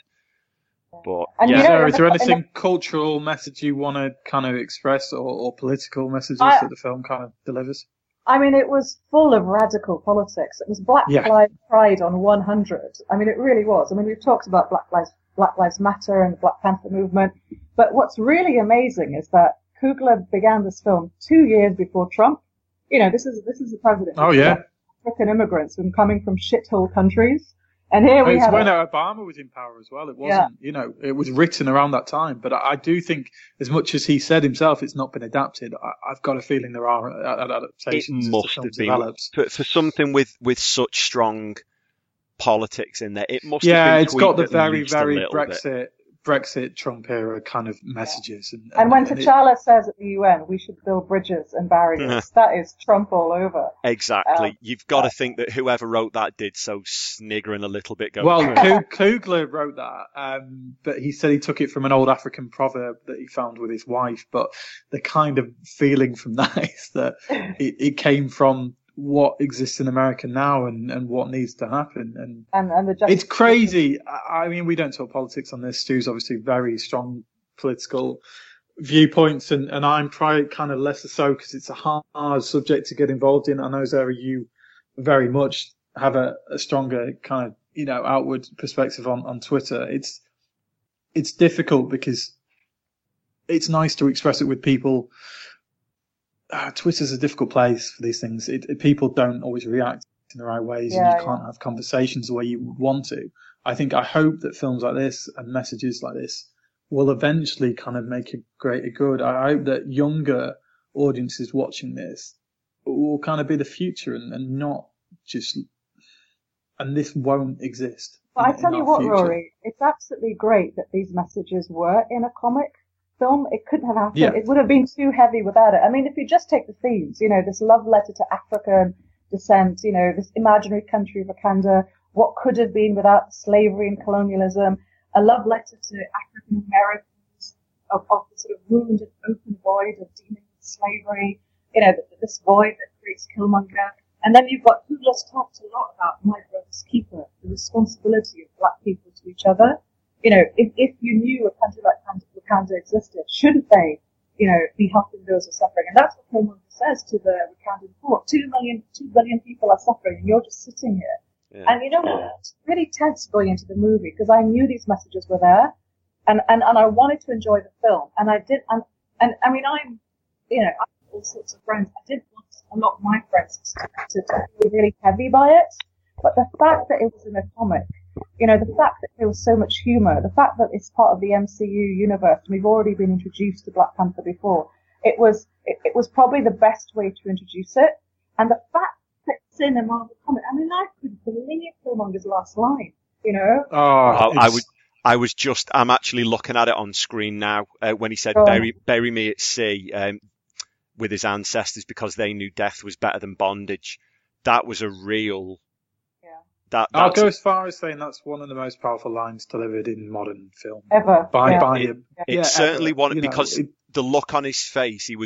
But is there anything cultural message you want to kind of express or political messages that the film kind of delivers? I mean, it was full of radical politics. It was Black Lives Pride on 100. I mean, it really was. I mean, we've talked about Black Lives Matter and the Black Panther movement, but what's really amazing is that Coogler began this film 2 years before Trump. This is the president. Oh yeah. African immigrants and coming from shithole countries. And here we have when Obama was in power as well. It wasn't, it was written around that time. But I do think, as much as he said himself, it's not been adapted. I've got a feeling there are adaptations. It must have been for something with such strong politics in there. It must have been. Yeah, it's got the very, very Brexit Trump era kind of messages. And when T'Challa says at the UN, we should build bridges and barriers, that is Trump all over. Exactly. You've got to think that whoever wrote that did so sniggering a little bit. Coogler wrote that, but he said he took it from an old African proverb that he found with his wife. But the kind of feeling from that is that it came from what exists in America now and what needs to happen. And it's crazy. I mean, we don't talk politics on this. Stu's obviously very strong political viewpoints, and I'm probably kind of less so because it's a hard subject to get involved in. I know, Zara, you very much have a stronger kind of, outward perspective on Twitter. It's difficult because it's nice to express it with people. Twitter's a difficult place for these things. People don't always react in the right ways, and you can't have conversations the way you would want to. I hope that films like this and messages like this will eventually kind of make a greater good. I hope that younger audiences watching this will kind of be the future and not just, and this won't exist. But I tell you what, future. Rory, it's absolutely great that these messages were in a comic film. It couldn't have happened. Yeah. It would have been too heavy without it. I mean, if you just take the themes, this love letter to African descent, this imaginary country of Wakanda, what could have been without slavery and colonialism, a love letter to African Americans of the sort of wounded open void of dealing with slavery, this void that creates Killmonger. And then you've got Coogler's talked a lot about My Brother's Keeper, the responsibility of black people to each other. If you knew a country like Wakanda existed, shouldn't they, be helping those who are suffering? And that's what Killmonger says to the Wakandan court. 2 billion people are suffering, and you're just sitting here. Yeah. And it's really tense going into the movie because I knew these messages were there, and I wanted to enjoy the film, and I did. And I mean, I have all sorts of friends. I did want a lot of my friends to be really heavy by it, but the fact that it was in a comic. The fact that there was so much humor, the fact that it's part of the MCU universe, and we've already been introduced to Black Panther before, it was probably the best way to introduce it. And the fact that it's in a Marvel comic, I mean, I couldn't believe Killmonger's last line, I'm actually looking at it on screen now, when he said, bury me at sea. with his ancestors because they knew death was better than bondage. That was a real. Yeah. I'll go as far as saying that's one of the most powerful lines delivered in modern film ever. by Yeah. him. It's certainly ever. one You know, because the look on his face. He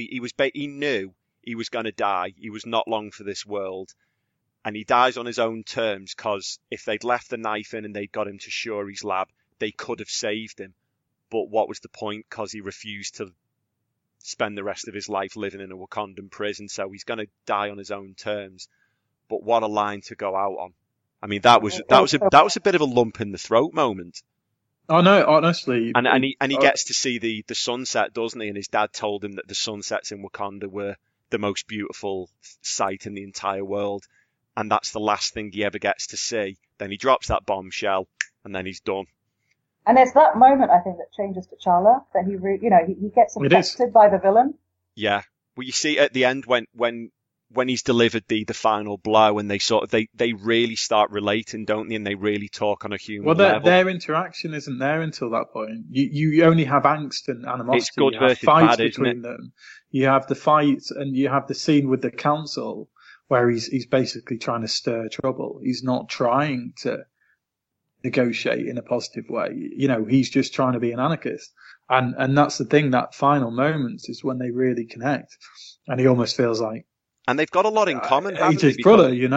knew he was going to die. He was not long for this world, and he dies on his own terms. Because if they'd left the knife in and they'd got him to Shuri's lab, they could have saved him. But what was the point? Because he refused to spend the rest of his life living in a Wakandan prison, so he's going to die on his own terms. But what a line to go out on! I mean, that was a bit of a lump in the throat moment. Oh no, honestly. And he gets to see the sunset, doesn't he? And his dad told him that the sunsets in Wakanda were the most beautiful sight in the entire world, and that's the last thing he ever gets to see. Then he drops that bombshell, and then he's done. And it's that moment, I think, that changes T'Challa, that he gets affected by the villain. Yeah. Well, you see at the end when he's delivered the final blow, and they really start relating, don't they? And they really talk on a human level. Their interaction isn't there until that point. You only have angst and animosity. It's good you have versus fights bad, between them. You have the fight, and you have the scene with the council where he's basically trying to stir trouble. He's not trying to negotiate in a positive way. He's just trying to be an anarchist. And that's the thing, that final moment is when they really connect. And he almost feels like, and they've got a lot in common, haven't he's his they? brother, they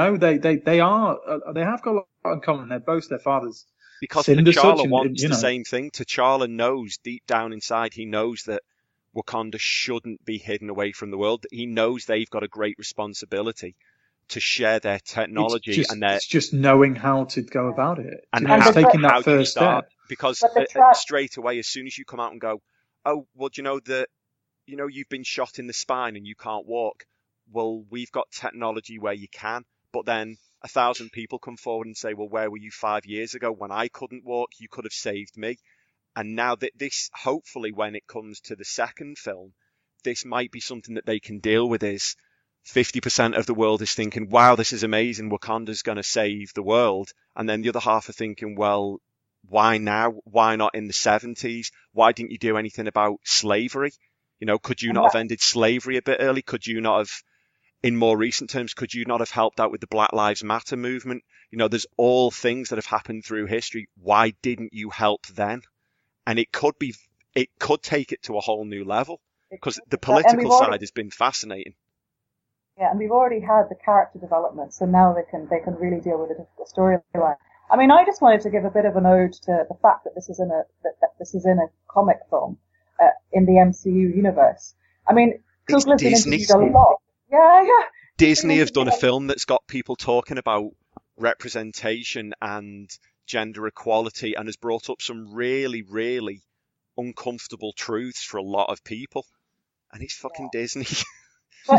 have got a lot in common. They're both their fathers. Because sinned as T'Challa such, wants the same thing. T'Challa knows deep down inside, he knows that Wakanda shouldn't be hidden away from the world. He knows they've got a great responsibility to share their technology. It's just knowing how to go about it. And taking that how first step. Because straight away, as soon as you come out and go, oh, well, you've been shot in the spine and you can't walk. Well, we've got technology where you can. But then 1,000 people come forward and say, well, where were you 5 years ago when I couldn't walk? You could have saved me. And now that this, hopefully, when it comes to the second film, this might be something that they can deal with. Is 50% of the world is thinking, wow, this is amazing, Wakanda's going to save the world. And then the other half are thinking, well, why now? Why not in the 70s? Why didn't you do anything about slavery? Could you not have ended slavery a bit early? Could you not have, in more recent terms, could you not have helped out with the Black Lives Matter movement? There's all things that have happened through history. Why didn't you help then? And it could take it to a whole new level, because the political side has been fascinating. Yeah, and we've already had the character development, so now they can really deal with a difficult storyline. I mean, I just wanted to give a bit of an ode to the fact that this is in a comic film in the MCU universe. I mean, Coogler's been interviewed a lot. Yeah. Disney have done a film that's got people talking about representation and gender equality, and has brought up some really, really uncomfortable truths for a lot of people. And it's fucking Disney. But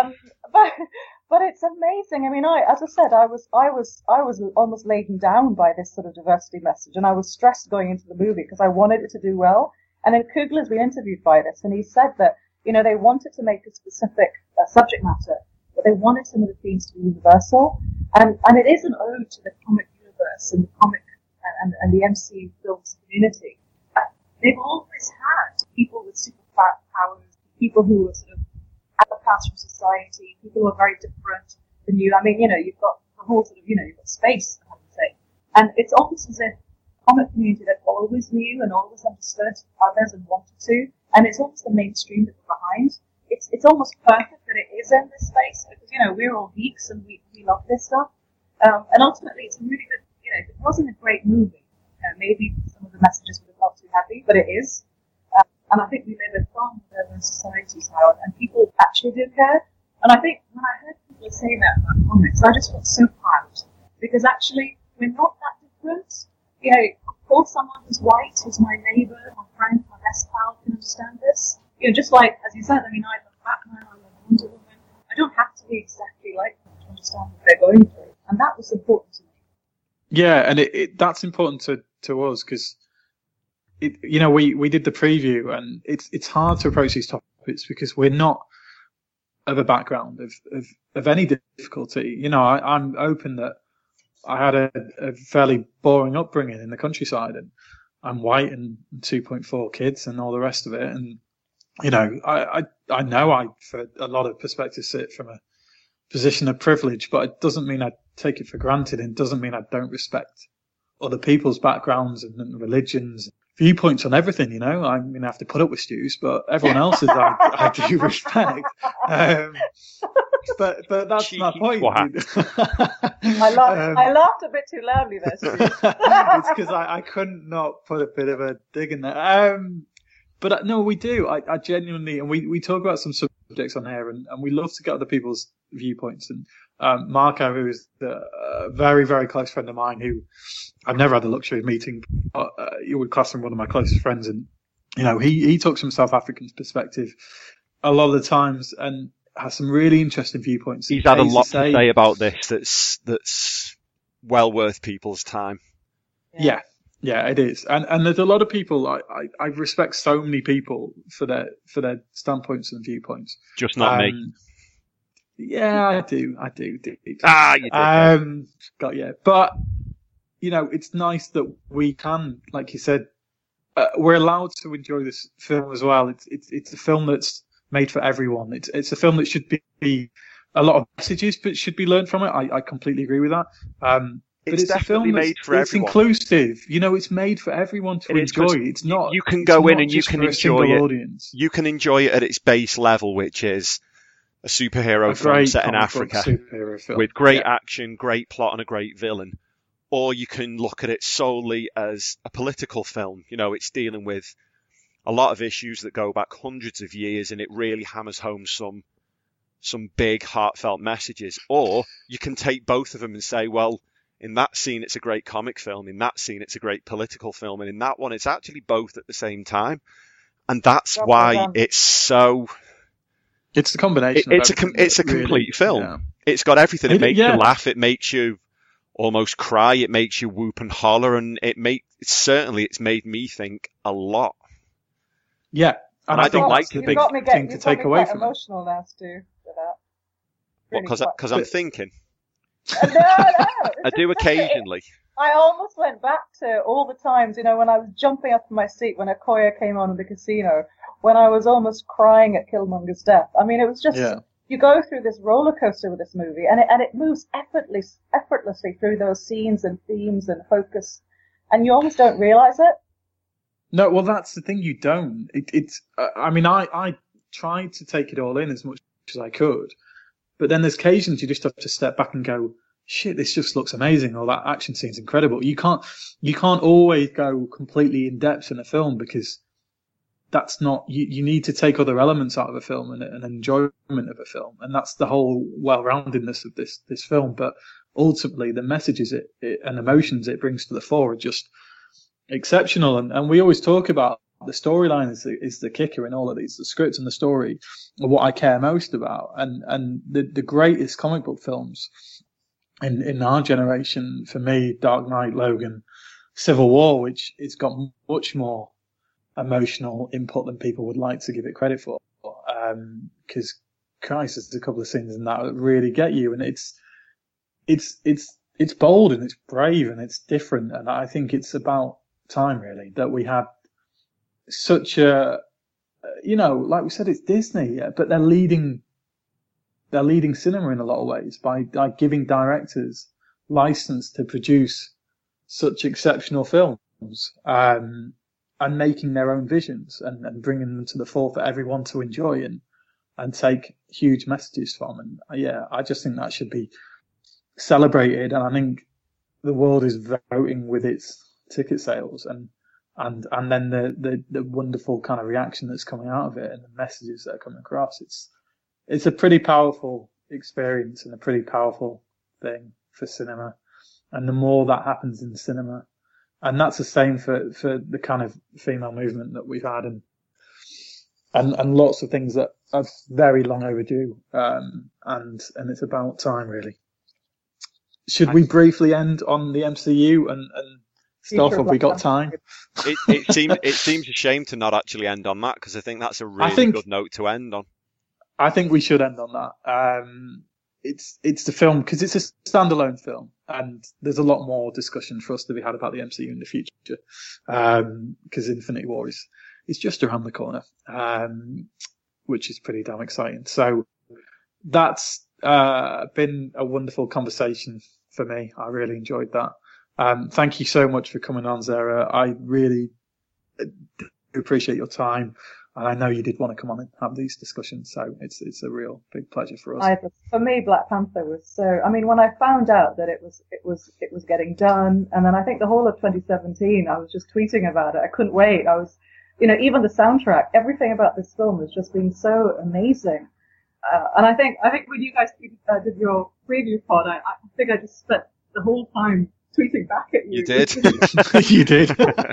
it's amazing. I mean, as I said, I was almost laden down by this sort of diversity message, and I was stressed going into the movie because I wanted it to do well. And then Coogler's been interviewed by this, and he said that they wanted to make a specific subject matter, but they wanted some of the themes to be universal, and it is an ode to the comic universe and the comic and the MCU films community. They've always had people with superpowers, people who are sort of outcast from society, people who are very different than you. I mean, you've got the whole sort of, you've got space, I would say. And it's almost as if the comic community that always knew and always understood others and wanted to, and it's almost the mainstream that we're behind. It's almost perfect that it is in this space, because, we're all geeks and we love this stuff. And ultimately, it's a really good, if it wasn't a great movie, maybe some of the messages would have felt too heavy, but it is. And I think we live in far more diverse societies now, and people actually do care. And I think when I heard people say that about comics, I just felt so proud, because actually we're not that different. Of course, someone who's white, who's my neighbour, my friend, my best pal, can understand this. Just like, as you said, I mean, I love Batman, I love Wonder Woman. I don't have to be exactly like them to understand what they're going through, and that was important to me. Yeah, and that's important to us, because we did the preview, and it's hard to approach these topics because we're not of a background of any difficulty. I'm open that I had a fairly boring upbringing in the countryside, and I'm white and 2.4 kids and all the rest of it, and you know, I know I, for a lot of perspectives, sit from a position of privilege, but it doesn't mean I take it for granted, and it doesn't mean I don't respect other people's backgrounds and religions, viewpoints on everything. You know, I mean, I have to put up with Stu's, but everyone else's I do respect. But that's my point. I laughed a bit too loudly there, Stu. It's because I couldn't not put a bit of a dig in there. But no, we do. I genuinely, and we talk about some subjects on here, and we love to get other people's viewpoints. And Marco, who is a very, very close friend of mine, who I've never had the luxury of meeting, but you would class him one of my closest friends. And, you know, he talks from South African's perspective a lot of the times and has some really interesting viewpoints. He's had a lot to say about this that's well worth people's time. Yeah, it is. And there's a lot of people, I respect so many people for their standpoints and viewpoints. Just not me. Yeah, I do. You did. But, you know, it's nice that we can, like you said, we're allowed to enjoy this film as well. It's a film that's made for everyone. It's a film that should be a lot of messages, but should be learned from it. I completely agree with that. But it's a film made for everyone. It's inclusive. You know, it's made for everyone to enjoy. It's not. You can go in and you can enjoy it. Audience. You can enjoy it at its base level, which is a superhero film set in Africa with great action, great plot, and a great villain. Or you can look at it solely as a political film. You know, it's dealing with a lot of issues that go back hundreds of years, and it really hammers home some big, heartfelt messages. Or you can take both of them and say, well, in that scene, it's a great comic film. In that scene, it's a great political film. And in that one, it's actually both at the same time. And that's why it's so... It's the combination. It's a complete film. Yeah. It's got everything. It makes you laugh. It makes you almost cry. It makes you whoop and holler. And it's made me think a lot. Yeah. And I don't like the big thing to take away from it. Emotional now, Stu, for that. Because I'm thinking. No. I do occasionally. I almost went back to all the times, you know, when I was jumping up in my seat when Okoye came on in the casino, when I was almost crying at Killmonger's death. I mean, it was just, you go through this roller coaster with this movie, and it moves effortlessly through those scenes and themes and focus, and you almost don't realize it. No, well, that's the thing, you don't. I mean, I tried to take it all in as much as I could, but then there's occasions you just have to step back and go, shit, this just looks amazing, or that action scene's incredible. You can't always go completely in depth in a film, because that's not, you need to take other elements out of a film and an enjoyment of a film. And that's the whole well-roundedness of this film. But ultimately the messages and emotions it brings to the fore are just exceptional. And we always talk about the storyline is the kicker in all of these. The script and the story are what I care most about. And the greatest comic book films in our generation, for me, Dark Knight, Logan, Civil War, which it's got much more emotional input than people would like to give it credit for. Because Christ, there's a couple of scenes in that really get you, and it's bold and it's brave and it's different. And I think it's about time, really, that we had such a, you know, like we said, it's Disney, but they're leading cinema in a lot of ways by giving directors license to produce such exceptional films, and making their own visions and bringing them to the fore for everyone to enjoy and take huge messages from. And I just think that should be celebrated. And I think the world is voting with its ticket sales and then the wonderful kind of reaction that's coming out of it and the messages that are coming across. It's a pretty powerful experience and a pretty powerful thing for cinema. And the more that happens in cinema, and that's the same for the kind of female movement that we've had and lots of things that are very long overdue. And it's about time, really. Should we briefly end on the MCU and stuff? Have we got time? It seems a shame to not actually end on that, because I think that's a really good note to end on. I think we should end on that. It's the film, because it's a standalone film, and there's a lot more discussion for us to be had about the MCU in the future, because Infinity War is is just around the corner, which is pretty damn exciting. So that's been a wonderful conversation for me. I really enjoyed that. Thank you so much for coming on, Zara. I really appreciate your time. And I know you did want to come on and have these discussions, so it's a real big pleasure for us. For me, Black Panther was so. I mean, when I found out that it was getting done, and then I think the whole of 2017, I was just tweeting about it. I couldn't wait. I was, even the soundtrack, everything about this film has just been so amazing. And I think when you guys did your preview pod, I think I just spent the whole time tweeting back at you. You did. You did.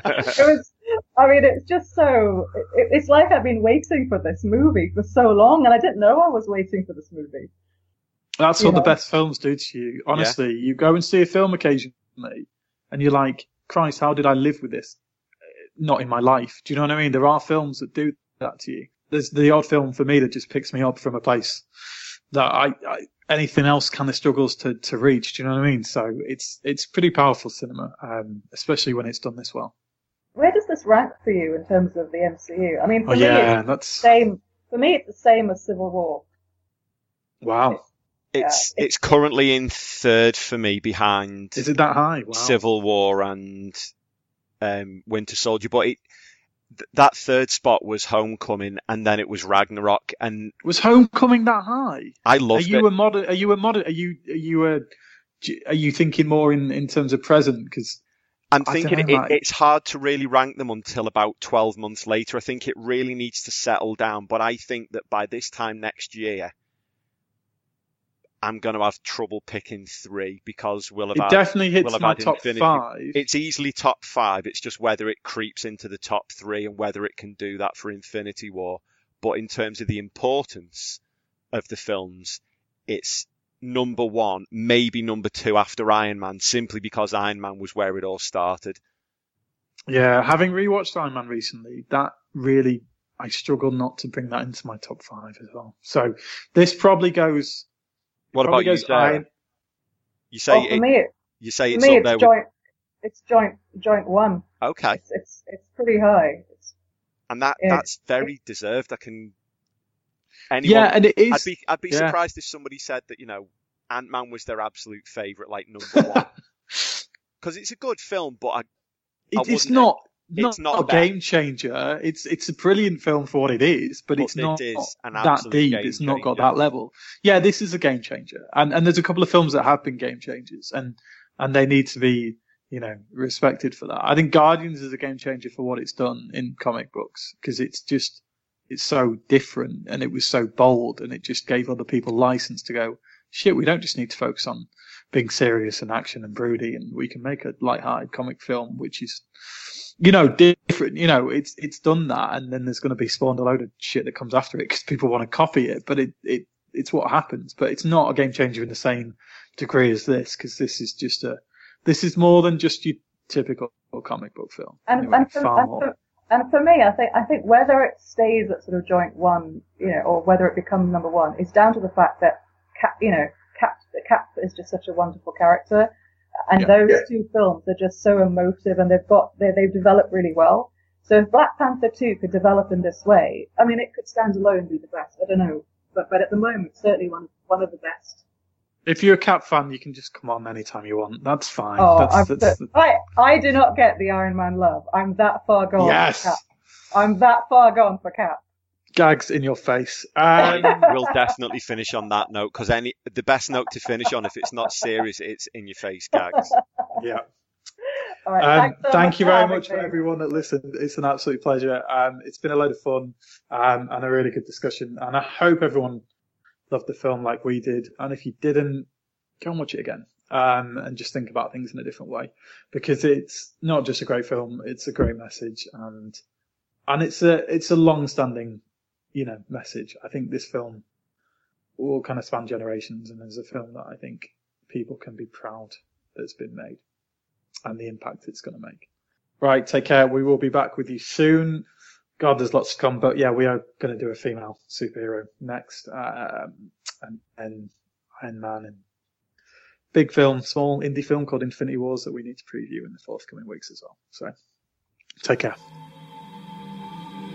It's just so. It's like I've been waiting for this movie for so long, and I didn't know I was waiting for this movie. That's what the best films do to you. Honestly, you go and see a film occasionally, and you're like, Christ, how did I live with this? Not in my life. Do you know what I mean? There are films that do that to you. There's the odd film for me that just picks me up from a place that I anything else kind of struggles to reach. Do you know what I mean? So it's pretty powerful cinema, especially when it's done this well. Where does this rank for you in terms of the MCU? I mean, for me, that's same. For me, it's the same as Civil War. Wow. It's currently in third for me, behind. Is it that high? Wow. Civil War and Winter Soldier, but that third spot was Homecoming, and then it was Ragnarok. And was Homecoming that high? I loved it. Are you thinking more in terms of present? Because I'm thinking it's hard to really rank them until about 12 months later. I think it really needs to settle down. But I think that by this time next year, I'm going to have trouble picking three, because it definitely hits my top five. It's easily top five. It's just whether it creeps into the top three and whether it can do that for Infinity War. But in terms of the importance of the films, it's number one, maybe number two after Iron Man, simply because Iron Man was where it all started. Yeah, having rewatched Iron Man recently, that really, I struggle not to bring that into my top five as well. So this probably goes. What about you, Sarah? You say for me, you say it's up there joint. It's joint one. Okay. It's pretty high. And that's very deserved. And it is. I'd be surprised if somebody said that Ant-Man was their absolute favourite, like number one, because it's a good film, but it's not a game changer. It's a brilliant film for what it is, but it's not that deep. It's not got that level. Yeah, this is a game changer, and there's a couple of films that have been game changers, and they need to be respected for that. I think Guardians is a game changer for what it's done in comic books, because it's so different, and it was so bold, and it just gave other people license to go, shit, we don't just need to focus on being serious and action and broody, and we can make a light-hearted comic film which is different. It's done that, and then there's going to be spawned a load of shit that comes after it because people want to copy it, but it's what happens. But it's not a game changer in the same degree as this, because this is more than just your typical comic book film. And for me, I think whether it stays at sort of joint one, or whether it becomes number one, is down to the fact that Cap is just such a wonderful character, and those two films are just so emotive, and they've developed really well. So if Black Panther 2 could develop in this way, I mean, it could stand alone and be the best. I don't know, but at the moment, certainly one of the best. If you're a Cap fan, you can just come on anytime you want. That's fine. Oh, I do not get the Iron Man love. I'm that far gone. Yes. For Cap. I'm that far gone for Cap. Gags in your face. We'll definitely finish on that note, because the best note to finish on, if it's not serious, it's in your face gags. Yeah. All right, thank you very much for everyone that listened. It's an absolute pleasure. It's been a load of fun and a really good discussion. And I hope everyone loved the film like we did. And if you didn't, go and watch it again and just think about things in a different way, because it's not just a great film; it's a great message, and it's a long-standing message. I think this film will kind of span generations, and is a film that I think people can be proud that it's been made and the impact it's going to make. Right, take care. We will be back with you soon. God, there's lots to come, but yeah, we are going to do a female superhero next, and Iron Man, and big film, small indie film called Infinity Wars that we need to preview in the forthcoming weeks as well. So, take care.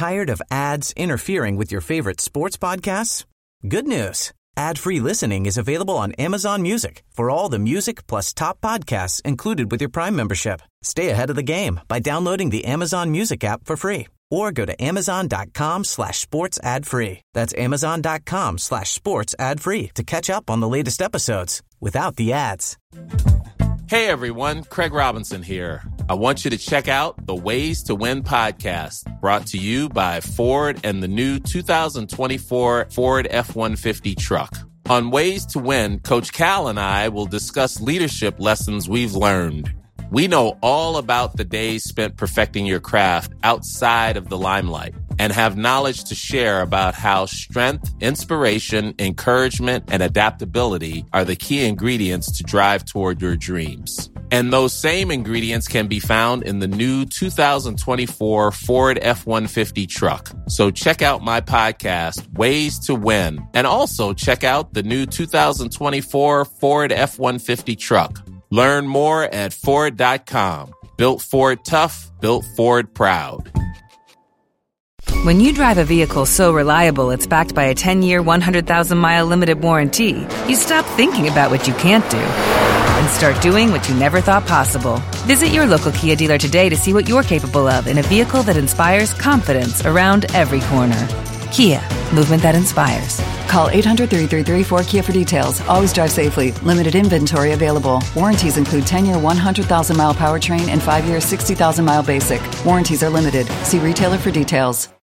Tired of ads interfering with your favorite sports podcasts? Good news. Ad-free listening is available on Amazon Music for all the music plus top podcasts included with your Prime membership. Stay ahead of the game by downloading the Amazon Music app for free or go to amazon.com/sports ad free. That's amazon.com/sports ad free to catch up on the latest episodes without the ads. Hey everyone, Craig Robinson here. I want you to check out the Ways to Win podcast, brought to you by Ford and the new 2024 Ford F-150 truck. On Ways to Win, Coach Cal and I will discuss leadership lessons we've learned. We know all about the days spent perfecting your craft outside of the limelight and have knowledge to share about how strength, inspiration, encouragement, and adaptability are the key ingredients to drive toward your dreams. And those same ingredients can be found in the new 2024 Ford F-150 truck. So check out my podcast, Ways to Win, and also check out the new 2024 Ford F-150 truck. Learn more at Ford.com. Built Ford tough, built Ford proud. When you drive a vehicle so reliable it's backed by a 10-year, 100,000-mile limited warranty, you stop thinking about what you can't do and start doing what you never thought possible. Visit your local Kia dealer today to see what you're capable of in a vehicle that inspires confidence around every corner. Kia, movement that inspires. Call 800-333-4KIA for details. Always drive safely. Limited inventory available. Warranties include 10-year, 100,000-mile powertrain and 5-year, 60,000-mile basic. Warranties are limited. See retailer for details.